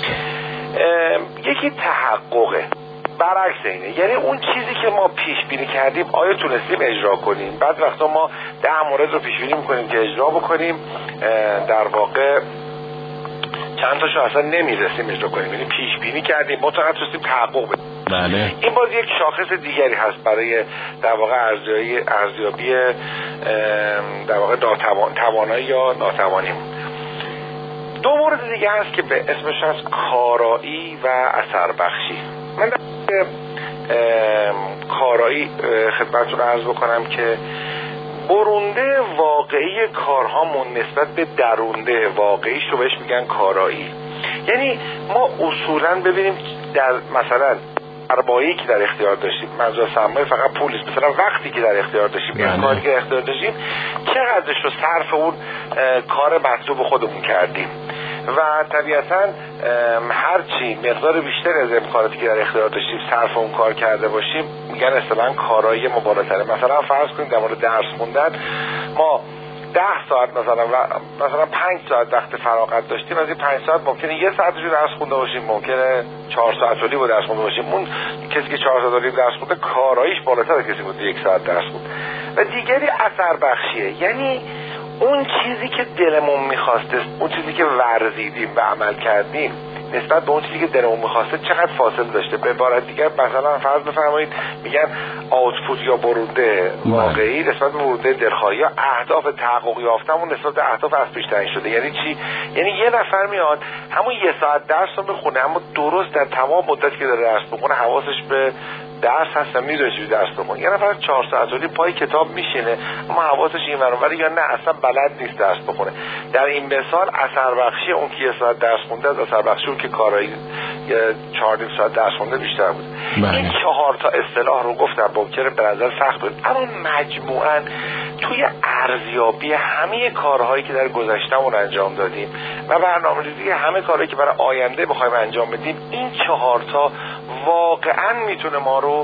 یکی تحققه، برعکس اینه، یعنی اون چیزی که ما پیش بینی کردیم آیا تونستیم اجرا کنیم. بعد وقتا ما 10 مورد رو پیش بینی میکنیم که اجرا بکنیم، در واقع چند تاشو اصلا نمیرسیم اجرا کنیم، یعنی پیش بینی کردیم مطلقاً تونستیم تحقق بدیم. بله. این باز یک شاخص دیگری هست برای در واقع ارزیابی در واقع توانایی یا ناتوانی. 2 مورد دیگه هست که به اسمش هست کارایی و اثر بخشی. من در کارایی خدمتتون عرض بکنم که برونده واقعی کارهامون نسبت به درونده واقعیش رو بهش میگن کارایی. یعنی ما اصولا ببینیم در مثلا سرمایه‌ای که در اختیار داشتیم، منظور سرمایه فقط پول نیست، مثلا وقتی که در اختیار داشتیم، امکانی که در اختیار داشتیم، چقدرش رو صرف اون کار مطلوب خودمون کردیم و طبیعتاً هر چی مقدار بیشتری از امکاناتی که در اختیار داشتیم صرف اون کار کرده باشیم میگن اصطلاحاً کارایی مبالاتره. مثلا فرض کنید در مورد درس خوندن ما 10 ساعت مثلا 5 ساعت وقت فراغت داشتیم، از این 5 ساعت ممکنه 1 ساعتشو درس خونده باشیم، ممکنه 4 ساعت و نیم درس خونده باشیم. اون کسی که 4 ساعت و نیم درس خونده کاراییش بالاتر از کسی که 1 ساعت درس خونده. و دیگری اثر بخشیه، یعنی اون چیزی که دلمون میخواسته، اون چیزی که ورزیدیم و عمل کردیم نسبت به اون چیزی که دلمون میخواسته چقدر فاصله داشته. به عبارت دیگر مثلا فرض بفرمایید میگن آوتپوت یا برونده واقعی نسبت به برونده دلخواهی یا اهداف تحقق یافتمون نسبت به اهداف از پیش تعیین شده. یعنی چی؟ یعنی یه نفر میاد همون 1 ساعت درس رو بخونه، اما درست در تمام مدتی که داره درس بخونه حواسش به درس هستم، میدونه چی درس بخونه. یه نفر 4 ساعت و نیم پای کتاب میشینه اما حواسش این ور اون ور، یا نه اصلا بلد نیست درس بخونه. در این مثال اثر بخشی اون که 1 ساعت درس خونده از اثر بخشی اون که کارایی 4 ساعت درس خونده بیشتر بود. این 4 تا اصطلاح رو گفتم ممکنه به نظر سخت بود، اما مجموعاً توی ارزیابی همه کارهایی که در گذشتهمون انجام دادیم و برنامه‌ریزی همه کارهایی که برای آینده بخوایم انجام بدیم، این 4 تا واقعاً میتونه ما رو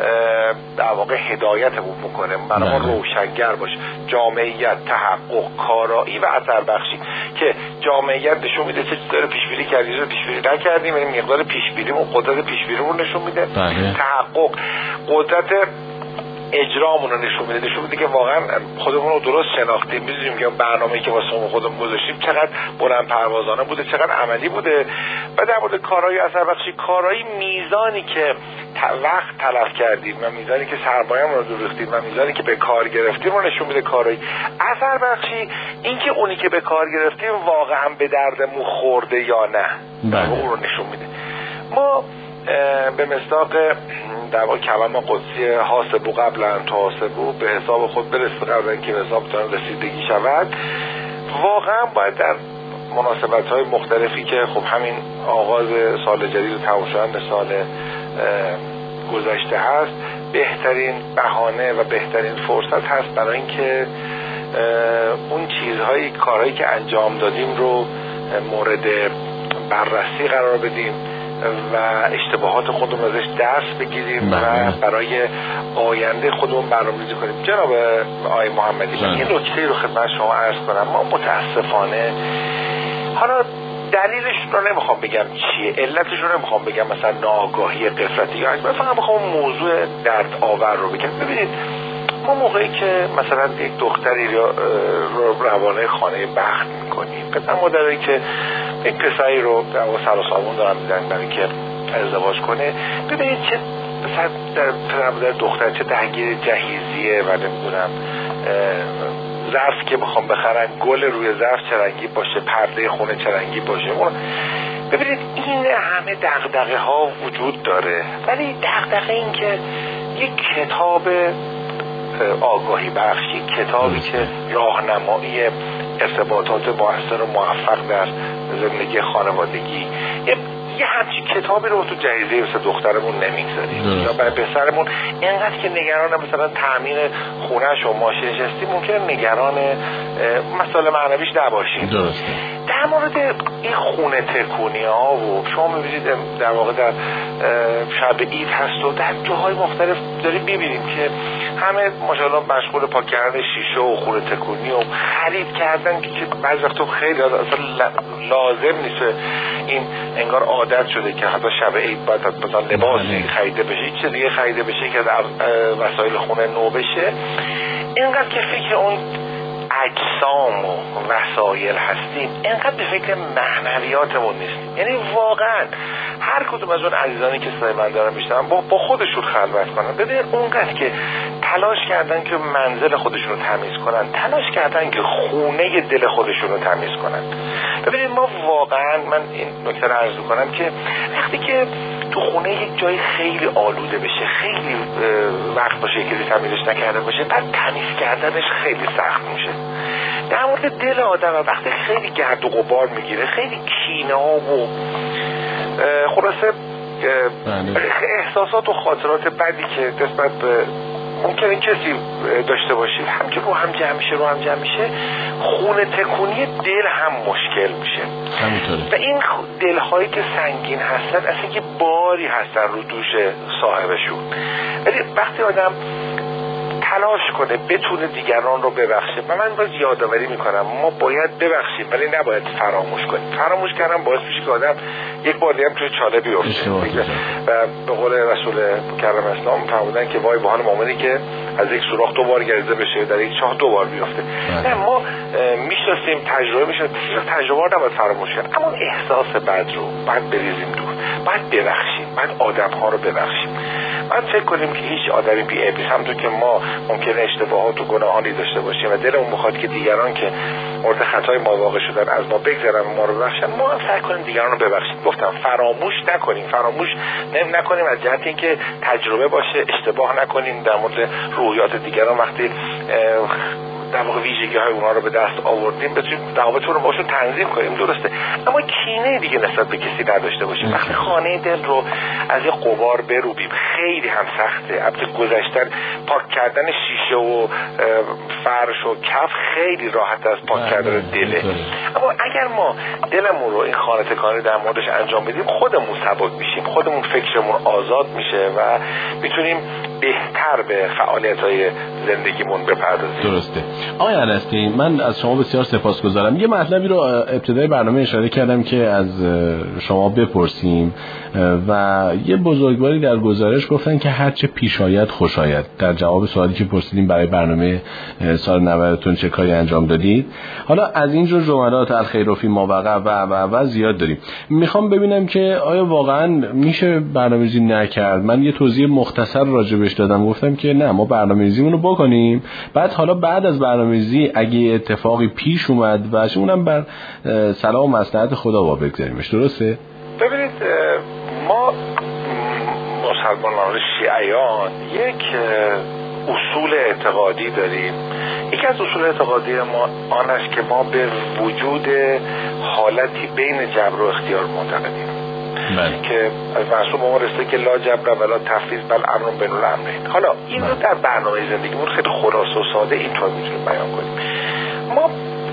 در واقع هدایتمون بکنه، برای ما روشنگر باشه. جامعیت، تحقق، کارایی و اثر بخشی. که جامعیت نشون میده چه چیزا رو پیش بینی کردیم، چه پیش بینی نکردیم، یعنی مقدار پیش بینیمون، قدرت پیش بینیمون نشون میده. تحقق قدرت اجرامون رو نشون میده که واقعا خودمون رو درست شناختیم، می‌دونیم که برنامه‌ای که واسه خودمون گذاشتیم چقدر بلند پروازانه بوده، چقدر عملی بوده. و در مورد کارایی اثر بخشی، کارایی میزانی که وقت تلف کردیم و میزانی که سرمایه‌مون رو دور ریختیم و میزانی که به کار گرفتیم رو نشون میده. کارایی اثر بخشی این که اونی که به کار گرفتیم واقعا به دردمون خورده یا نه، اون رو نشون میده. ما به مصداق در واقع کلام قدسی حاسبو قبل ان تحاسبو، به حساب خود برسید قبل اینکه به حسابتان رسیدگی شود، واقعا باید در مناسبت‌های مختلفی که خب همین آغاز سال جدید و تمام شدن سال گذشته هست بهترین بهانه و بهترین فرصت هست برای اینکه اون چیزهایی، کارهایی که انجام دادیم رو مورد بررسی قرار بدیم و اشتباهات خودمون ازش درس بگیریم و برای آینده خودمون برنامه‌ریزی کنیم. جناب آقای محمدی، من یه نکته رو خدمت شما عرض کنم. ما متاسفانه، حالا دلیلش رو نمیخوام بگم چیه، علتش رو نمیخوام بگم مثلا ناآگاهی، غفلتی، یا فقط میخوام موضوع درد آور رو بگم. ببینید ما موقعی که مثلا یک دختری رو روانه خانه بخت میکنیم، پدر مادری که یک پسری رو در سر و سامون دارن میدن برای که ازدواج کنه، ببینید چه مثلا پدر مادر دختر چه درگیر جهیزیه و نمیدونم ظرف که بخوام بخرن گل روی ظرف چه رنگی باشه، پرده خونه چه رنگی باشه. ببینید این همه دغدغه ها وجود داره، ولی دغدغه این که یک کتاب آگاهی بخشی، کتابی که راهنمایی ارتباطات مؤثر و موفق در زندگی خانوادگی، یه همچین کتابی رو تو جهیزیه مثل دخترمون نمیگذاریم یا برای پسرمون. اینقدر که نگران مثلا تامین خونه‌ش و ماشینش هستیم، ممکنه نگران مسائل معنویش نباشیم. درسته. در مورد این خونه تکونی ها و شما می‌بینید در واقع در شب عید هست و در جاهای مختلف داریم می‌بینیم که همه ماشاءالله مشغول پاک کردن شیشه و خونه تکونی و خرید کردن که بعضی وقتا خیلی اصلا لازم نیست. این انگار عادت شده که حتی شب عید باید مثلا لباسی خریده بشه، چیز دیگه خریده بشه که در وسایل خونه نو بشه. اینقدر که فکر اون اجسام و وسایل هستیم، اینقدر به فکر معنویاتمون نیستیم. یعنی واقعا هر کدوم از اون عزیزانی که صدای من دارن میشنون با خودشون خلوت کنن. ببین اونقدر که تلاش کردن که منزل خودشون رو تمیز کنن، تلاش کردن که خونه دل خودشون رو تمیز کنن. ببینید ما واقعا، من این نکته رو عرض می‌کنم که وقتی که تو خونه یک جای خیلی آلوده بشه، خیلی وقت باشه که تمیزش نکرده باشه، بعد تمیز کردنش خیلی سخت میشه. در مورد دل آدم وقتی خیلی گرد و غبار میگیره، خیلی کینه ها و خلاصه احساسات و خاطرات بدی که نسبت به ممکنه کسی داشته باشید هم که رو هم جمع میشه خونه تکونی دل هم مشکل میشه همینطوره. و این دلهایی که سنگین هستن اصلا که باری هستن رو دوش صاحبشون. ولی وقتی آدم تلاش کنه بتونه دیگران رو ببخشه و من باز یادآوری میکنم ما باید ببخشیم ولی نباید فراموش کنیم. فراموش کردن باعث میشه که آدم یک بار دیگه توی چاله بیفته و به قول رسول کرم اسلام فرمودن که وای به حال مؤمنی که از یک سوراخ 2 بار گریزه بشه در یک چاه 2 بار بیفته. نه ما میشناسیم تجربه میشه تجربه رو نباید فراموش کنیم اما احساس بد رو باید بریزیم دور، باید ببخشیم، باید آدم‌ها رو ببخشیم. باید فکر کنیم که هیچ آدمی بی‌عیب نیست. همونطور که ما ممکنه اشتباهات و گناهانی داشته باشیم و دلمون میخواد که دیگران که مورد خطای ما واقع شدن از ما بگذرن و ما رو ببخشن، ما هم سعی کنیم دیگران رو ببخشیم. گفتم فراموش نکنیم، فراموش نکنیم از جهت اینکه تجربه باشه، اشتباه نکنیم در مورد روحیات دیگران. وقتی در واقع ویژگی‌های اونها رو به دست آوردیم بتونیم روابطمون رو باشون تنظیم کنیم، درسته، اما کینه دیگه نسبت به کسی نداشته باشیم. وقتی خانه دل رو از یه غبار بروبیم خیلی هم سخته. البته گذشتن پاک کردن شیشه و فرش و کف خیلی راحت از پاک کردن دله، اما اگر ما دلمون رو این خانه تکانی در موردش انجام بدیم خودمون سبک میشیم، خودمون فکرمون آزاد میشه و میتونیم بهتر به فعالیت‌های زندگیمون بپردازیم. درسته. آقای الستی، من از شما بسیار سپاسگزارم. یه مطلبی رو ابتدای برنامه اشاره کردم که از شما بپرسیم و یه بزرگواری در گزارش گفتن که هرچه پیش آید خوش آید. در جواب سوالی که پرسیدیم برای برنامه سال 90تون چه کاری انجام دادید، حالا از اینجور جملات الخیر فی ما وقع و زیاد داریم. میخوام ببینم که آیا واقعا میشه برنامه‌ریزی نکرد؟ من یه توضیح مختصر راجبش دادم، گفتم که نه، ما برنامه‌ریزیمون رو بکنیم، بعد از برنامه‌ریزی اگه اتفاقی پیش اومد و اونم بر صلاح و مصلحت خدا با بگذاریمش. درسته؟ ببینید ما مسلمانان شیعیان یک اصول اعتقادی داریم. یکی از اصول اعتقادی ما آن است که ما به وجود حالتی بین جبر و اختیار معتقدیم که از معصوم ما رسته که لا جبر ولا تفویض بل امر بین الامرین. حالا این رو در برنامه زندگیمون خیلی خلاصه و ساده اینطور میتونیم بیان کنیم. ما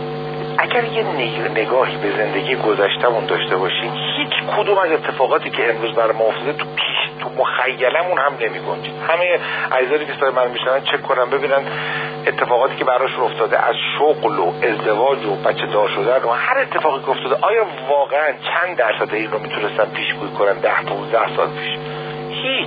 اگر یه نگاهی به زندگی گذشتمون داشته باشیم، هیچ کدوم از اتفاقاتی که امروز برای ما افتاده تو مخیلمون هم نمی‌گنجه. همه عزیزانی که من میشنن چک کنن ببینن اتفاقاتی که براشون افتاده، از شغل و ازدواج و بچه دار شدن و هر اتفاقی که افتاده، آیا واقعا چند درصد این رو میتونستن پیشگویی کنن 10-15 سال پیش؟ هیچ.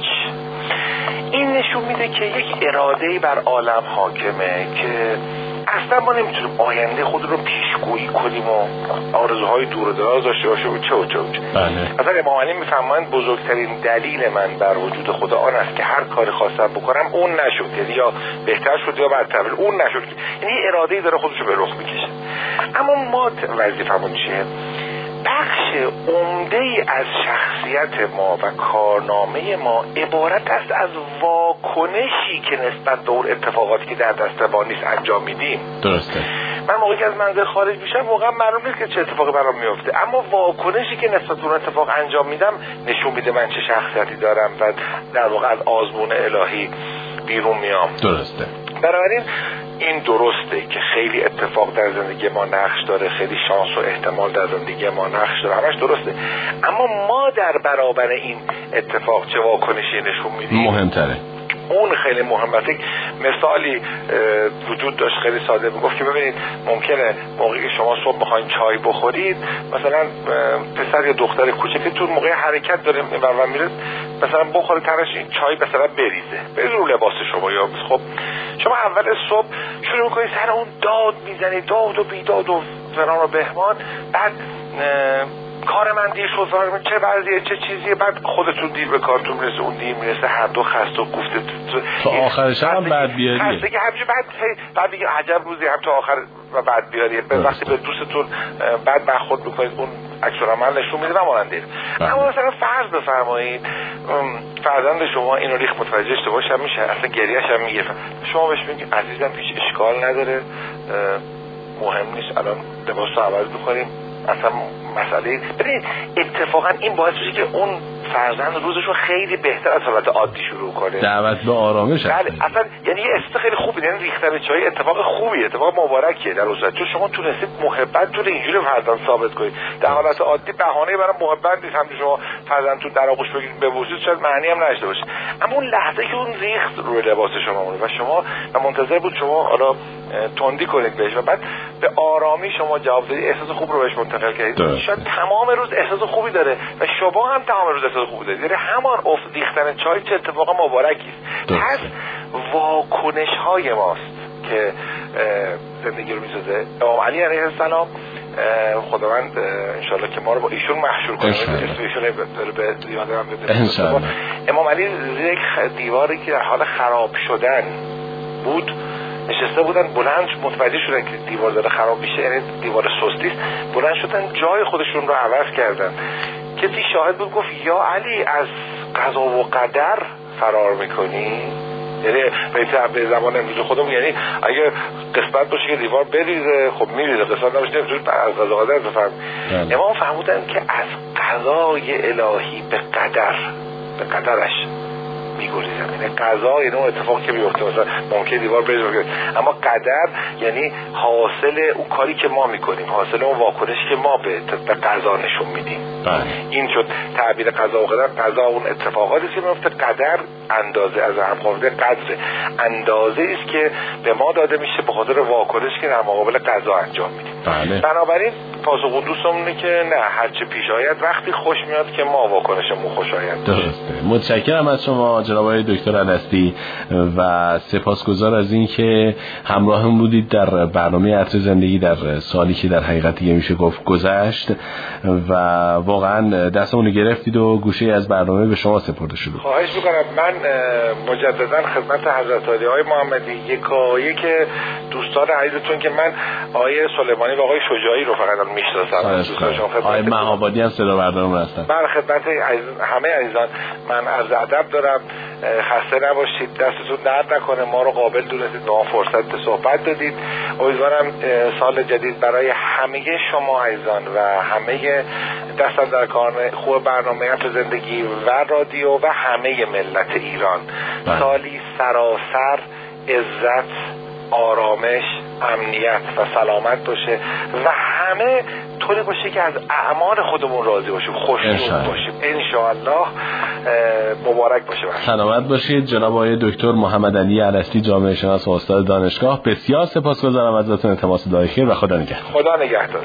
این نشون میده که یک اراده‌ای بر عالم حاکمه که اصلا ما نمیتونیم آینده خود رو پیشگویی کنیم و آرزوهای دور و دراز داشته باشیم و چه. مثلا امام علی میفهمند بزرگترین دلیل من بر وجود خدا آن است که هر کاری خواستم بکنم اون نشد، یعنی یا بهتر شد یا بدتر، اون نشد. یعنی اراده‌ای داره خودش رو به رخ میکشه. اما ما وظیفمون چیه؟ بخش عمده‌ای از شخصیت ما و کارنامه ما عبارت است از واکنشی که نسبت به اون اتفاقاتی که در دست ما نیست انجام میدیم. درسته. من موقعی که از منزل خارج میشم واقعا معلوم نیست که چه اتفاقی برام میفته، اما واکنشی که نسبت به اون اتفاق انجام میدم نشون میده من چه شخصیتی دارم و در واقع از آزمون الهی بیرون میام. درسته. بنابراین این درسته که خیلی اتفاق در زندگی ما نقش داره، خیلی شانس و احتمال در زندگی ما نقش داره، همش درسته، اما ما در برابر این اتفاق چه واکنشی نشون میدیم مهمتره. اون خیلی مهمه. مثالی وجود داشت خیلی ساده، میگفت که ببینید ممکنه موقعی که شما صبح بخواید چای بخورید، مثلا پسر یا دختر کوچکتون موقع حرکت داره و میره مثلا بخوره ترش این چای مثلا بریزه رو لباس شما، یا خب شما اول صبح شروع میکنید سر اون داد میزنید، داد و بیداد و فلان و بهمان، بعد کار من دیر شد، چه وضعیه چه چیزیه، بعد خودتون دیر به کارتون میرسه، اون دیر میرسه، هر دو خسته و کوفته تا آخرش هم بد بیاریه، خستگی همچه بعد دیگه عجب روزی هم تا آخر و بد بیاریه. وقتی به دوستتون بعد برخورد میکنید اون عکس العمل نشون میده و ماننده. اما مثلا فرض بفرمایید فرزند شما اینو ریخ متوجه اشتباهش هم میشه، اصلا گریه‌اش هم میگه، شما بهش میگید عزیزم هیچ اشکال نداره، مهم نیست، الان لباس رو عوض بکنیم، اصلا مسئله. ببینید اتفاقا این باعث میشه که اون فرزند روزشو خیلی بهتر از حالت عادی شروع کنه. دعوت به آرامش. بله اصلا یعنی یه است خیلی خوبه، یعنی ریختن چای اتفاق خوبیه، اتفاق مبارکیه در روزت، چون شما تونستید محبتتون اینجوری فرزند ثابت کنید. در حالت عادی بهانه برای محبت نیست، هم شما فرزندتون در آغوش بگیرید ببوسید شاید معنی هم نداشته باشه، اما اون لحظه که اون ریخت روی لباس شما مونه و شما منتظر بود شما حالا تندی کنید بهش و بعد به آرامی شما جواب دادید، احساس خوب رو بهش منتقل کردید، شاید تمام روز احساس خوبی داره و شما هم تمام روز احساس خوبی دارید. یعنی همان ریختن چای چه اتفاق مبارکی است. پس واکنش های ماست که زندگی رو میسازه. امام علی علیه السلام، خداوند انشالله که ما رو با ایشون محشور کنه، اسمشون به دیوارم بده. امام علی یک دیواری که در حال خراب شدن بود نشسته بودن، بلند متوجه شدن که دیوار داره خراب میشه، یعنی دیوار سستی است، بلند شدن جای خودشون رو عوض کردن. کسی شاهد بود گفت یا علی از قضا و قدر فرار میکنی؟ یعنی به زمان امروز خودمون، یعنی اگه قسمت باشه که دیوار بریزه خب میریزه، قسمت نباشه نمیتونی از قضا و قدر بفهم. امام فهمودن که از قضای الهی به قدرش میگریزم. یعنی قضا یعنی اون اتفاقی که میفته، مثلا ممکنه دیوار بریزه، اما قدر یعنی حاصل اون کاری که ما میکنیم، حاصل اون واکنشی که ما به قضا نشون میدیم. این شد تعبیر قضا و قدر. قضا اون اتفاقاتی که میفته، قدر اندازه از هم خورده قدر اندازه است که به ما داده میشه به خاطر واکنشی که در مقابل قضا انجام میدیم. بنابراین پاسخ دوستمونه که نه، هرچه پیش آید وقتی خوش میاد که ما واکنشمون خوش آید. درسته. متشکرم از شما جناب آقای دکتر الستی و سپاسگزار از این که همراهم بودید در برنامه عطر زندگی در سالی که در حقیقت دیگه میشه گفت گذشت و واقعا دستمون گرفتید و گوشه از برنامه به شما سپرده شد. خواهش میکنم. من مجددا خدمت حضرت علی آقای محمدی یکایک دوستان عزیزتون که من آقای سلیمانی و آقای شجاعی رو فقط میشناسم، آقای مهابادی هم صدا بردارم هستن. بله خدمت همه عزیزان من عرض ادب دارم. خسته نباشید، دستتون درد نکنه، ما رو قابل دونستید، به ما فرصت صحبت دادید. امیدوارم سال جدید برای همه شما عزیزان و همه دستن در کار خوب برنامه عطر زندگی و رادیو و همه ملت ایران سالی سراسر عزت، آرامش، امنیت و سلامت باشه و همه طوری باشه که از اعمال خودمون راضی باشیم، خوشنود باشیم. انشاءالله مبارک باشه. سلامت باشید. جناب آقای دکتر محمد علی الستی، جامعه شناس و استاد دانشگاه، بسیار سپاسگزارم ازتون. التماس دعای خیر و خدا نگهدار. خدا نگهدار.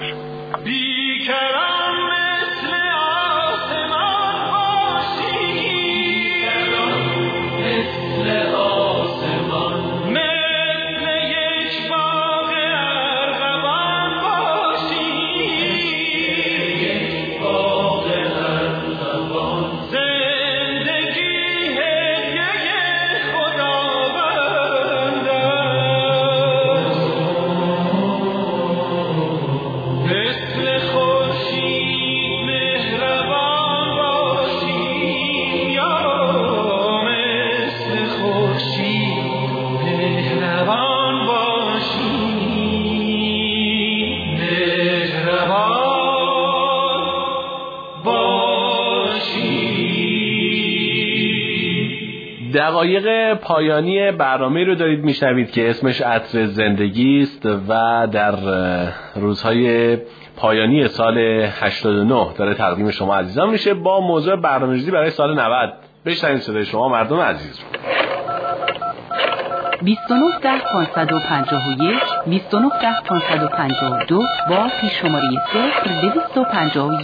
دقایق پایانی برنامه رو دارید میشنوید که اسمش عطر زندگی است و در روزهای پایانی سال 89 داره تقدیم شما عزیزان میشه با موضوع برنامه‌ریزی برای سال 90. بشنوید صدای شما مردم عزیز رو. 29 10 551 29 10 552 با پیش‌شماره 0251.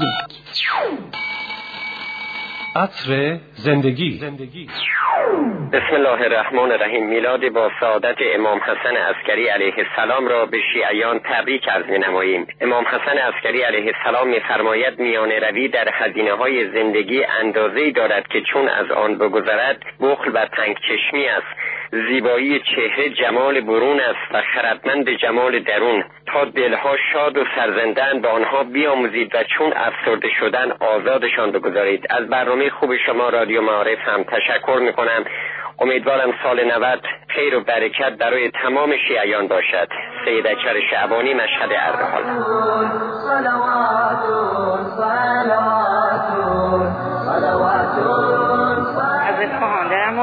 عطر زندگی. بسم الله الرحمن الرحیم. میلاد با سعادت امام حسن عسکری علیه السلام را به شیعیان تبریک عرض می‌نماییم. امام حسن عسکری علیه السلام می‌فرماید میان روی در هزینه‌های زندگی اندازه‌ای دارد که چون از آن بگذرد بخل و تنگچشمی است. زیبایی چهره جمال برون است و خردمند جمال درون. تا دلها شاد و سرزنده‌اند به آنها بیاموزید و چون افسرده شدن آزادشان بگذارید. از برنامه خوب شما رادیو معارف هم تشکر میکنم. امیدوارم سال 90 خیر و برکت برای تمام شیعیان باشد. سید اکبر شعبانی، مشهد اردبیل.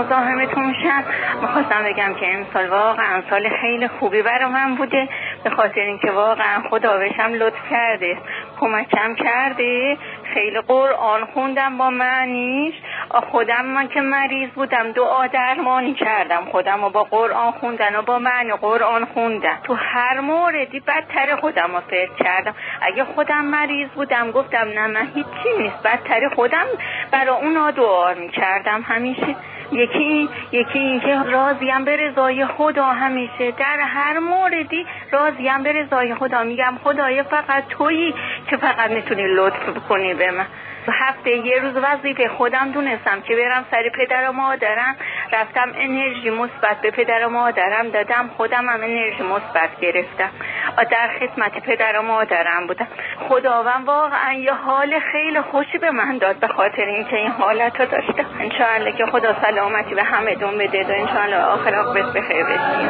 مزاحمتون میشم. میخواستم بگم که این سال واقعا سال خیلی خوبی برای من بوده، به خاطر اینکه واقعا خدا بهشم لطف کرده، کمکم کرده. خیلی قرآن خوندم با معنیش. خودم من که مریض بودم دعا درمانی کردم خودم و با قرآن خوندن و با معنی قرآن خوندم. تو هر موردی بدتر خودم رو فکر کردم. اگه خودم مریض بودم گفتم نه من هیچی نیست، بدتر خودم برای اونا دعا میکردم همیشه. یکی این که راضیم به رضای خدا، همیشه در هر موردی راضیم به رضای خدا. میگم خدای فقط تویی که فقط میتونی لطف بکنی به من. هفته یه روز وظیفه خودم دونستم که برم سر پدر و مادرم، رفتم انرژی مثبت به پدر و مادرم دادم، خودم هم انرژی مثبت گرفتم، در خدمت پدر و مادرم بودم. خداوند واقعا یه حال خیلی خوشی به من داد به خاطر اینکه این حالت رو داشتم. انشاءالله که خدا سلامتی به همه دون بده و انشاءالله آخر عاقبت بخیر بشیم.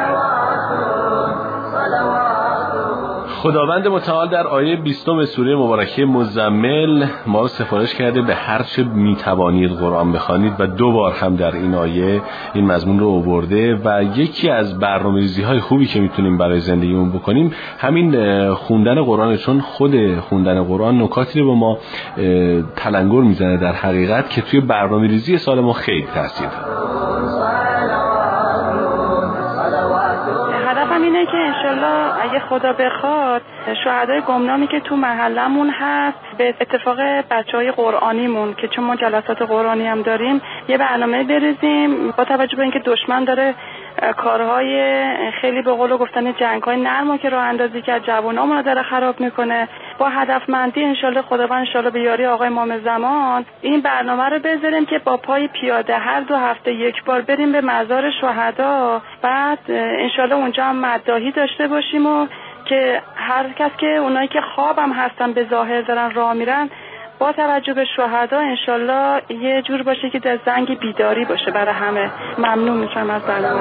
خداوند متعال در آیه 20 سوره مبارکه مزمل ما رو سفارش کرده به هر چه میتوانید قرآن بخوانید و 2 بار هم در این آیه این مضمون رو آورده و یکی از برنامه‌ریزی‌های خوبی که میتونیم برای زندگیمون بکنیم همین خوندن قرآن، چون خود خوندن قرآن نکاتی رو به ما تلنگر میزنه در حقیقت که توی برنامه‌ریزی سال ما خیلی تاثیر داره. هدفم اینه که انشالله اگه خدا بخواد شهدای گمنامی که تو محلمون هست به اتفاق بچهای قرآنیمون که چون ما جلسات قرآنی هم داریم یه برنامه بریزیم، با توجه به اینکه دشمن داره کارهای خیلی به قول گفتن جنگ‌های نرمو که راه اندازی که جوانامون رو داره خراب میکنه، با هدفمندی انشالله خداوند انشالله به یاری آقای امام زمان این برنامه رو بذاریم که با پای پیاده هر 2 هفته یک بار بریم به مزار شهدا، بعد انشالله اونجا هم مداحی داشته باشیم و که هر کس که اونایی که خوابم هستن به ظاهر دارن راه میرن با توجه به شهدا انشالله یه جور باشه که در زنگ بیداری باشه برای همه. ممنون میشم از برنامه.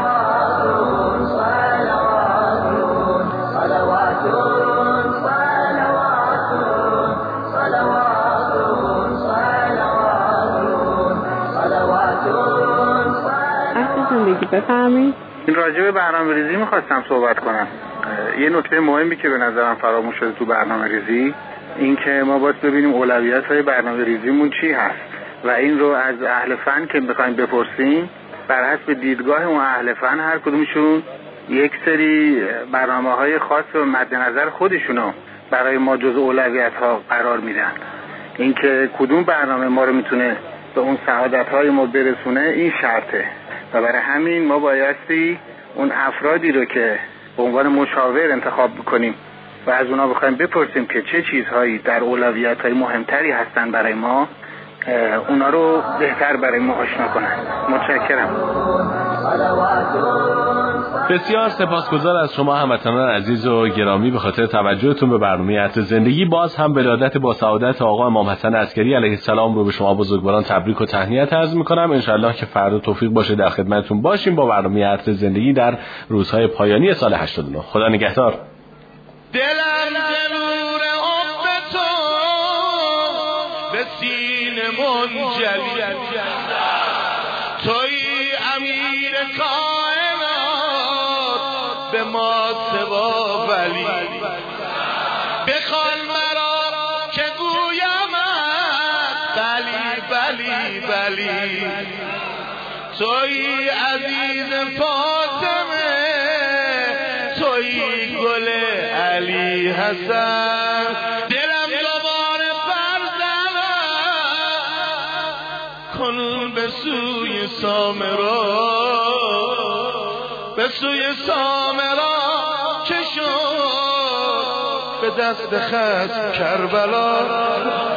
زندگی بفرمایید. این راجع به برنامه‌ریزی می‌خواستم صحبت کنم. یه نکته مهمی که به نظرم فراموش شده تو برنامه‌ریزی این که ما باید ببینیم اولویت‌های برنامه‌ریزیمون چی هست و این رو از اهل فن که بخوایم بپرسیم بر حسب دیدگاه اون اهل فن هر کدومشون یک سری برنامه‌های خاص و مد نظر خودشونو برای ما جزء اولویت‌ها قرار میدن. اینکه کدوم برنامه ما رو میتونه به اون سعادت‌های ما برسونه این شرطه و برای همین ما بایستی اون افرادی رو که به عنوان مشاور انتخاب بکنیم و از اونا بخوایم بپرسیم که چه چیزهایی در اولویت‌های مهمتری هستن برای ما، اونا رو بهتر برای ما آشنا کنن. متشکرم. بسیار سپاسگزار از شما هموطنان عزیز و گرامی به خاطر توجهتون به برنامه عطر زندگی. باز هم ولادت با سعادت آقا امام حسن عسکری علیه السلام رو به شما بزرگواران تبریک و تهنیت عرض می‌کنم. انشالله که فردا توفیق باشه در خدمتتون باشیم با برنامه عطر زندگی در روزهای پایانی سال 89. خدا نگهدار. دلم نور حب تو به سینه منجلی، توی امیر کائنات به ما سوا ولی، بخوان مرا که گویم بلی بلی بلی، توی عزیز فاطمه، توی گل علی حسن، دلم دوباره برزن کن به سوی سامرا، به سوی سامرا که شد به دست خصم کربلا.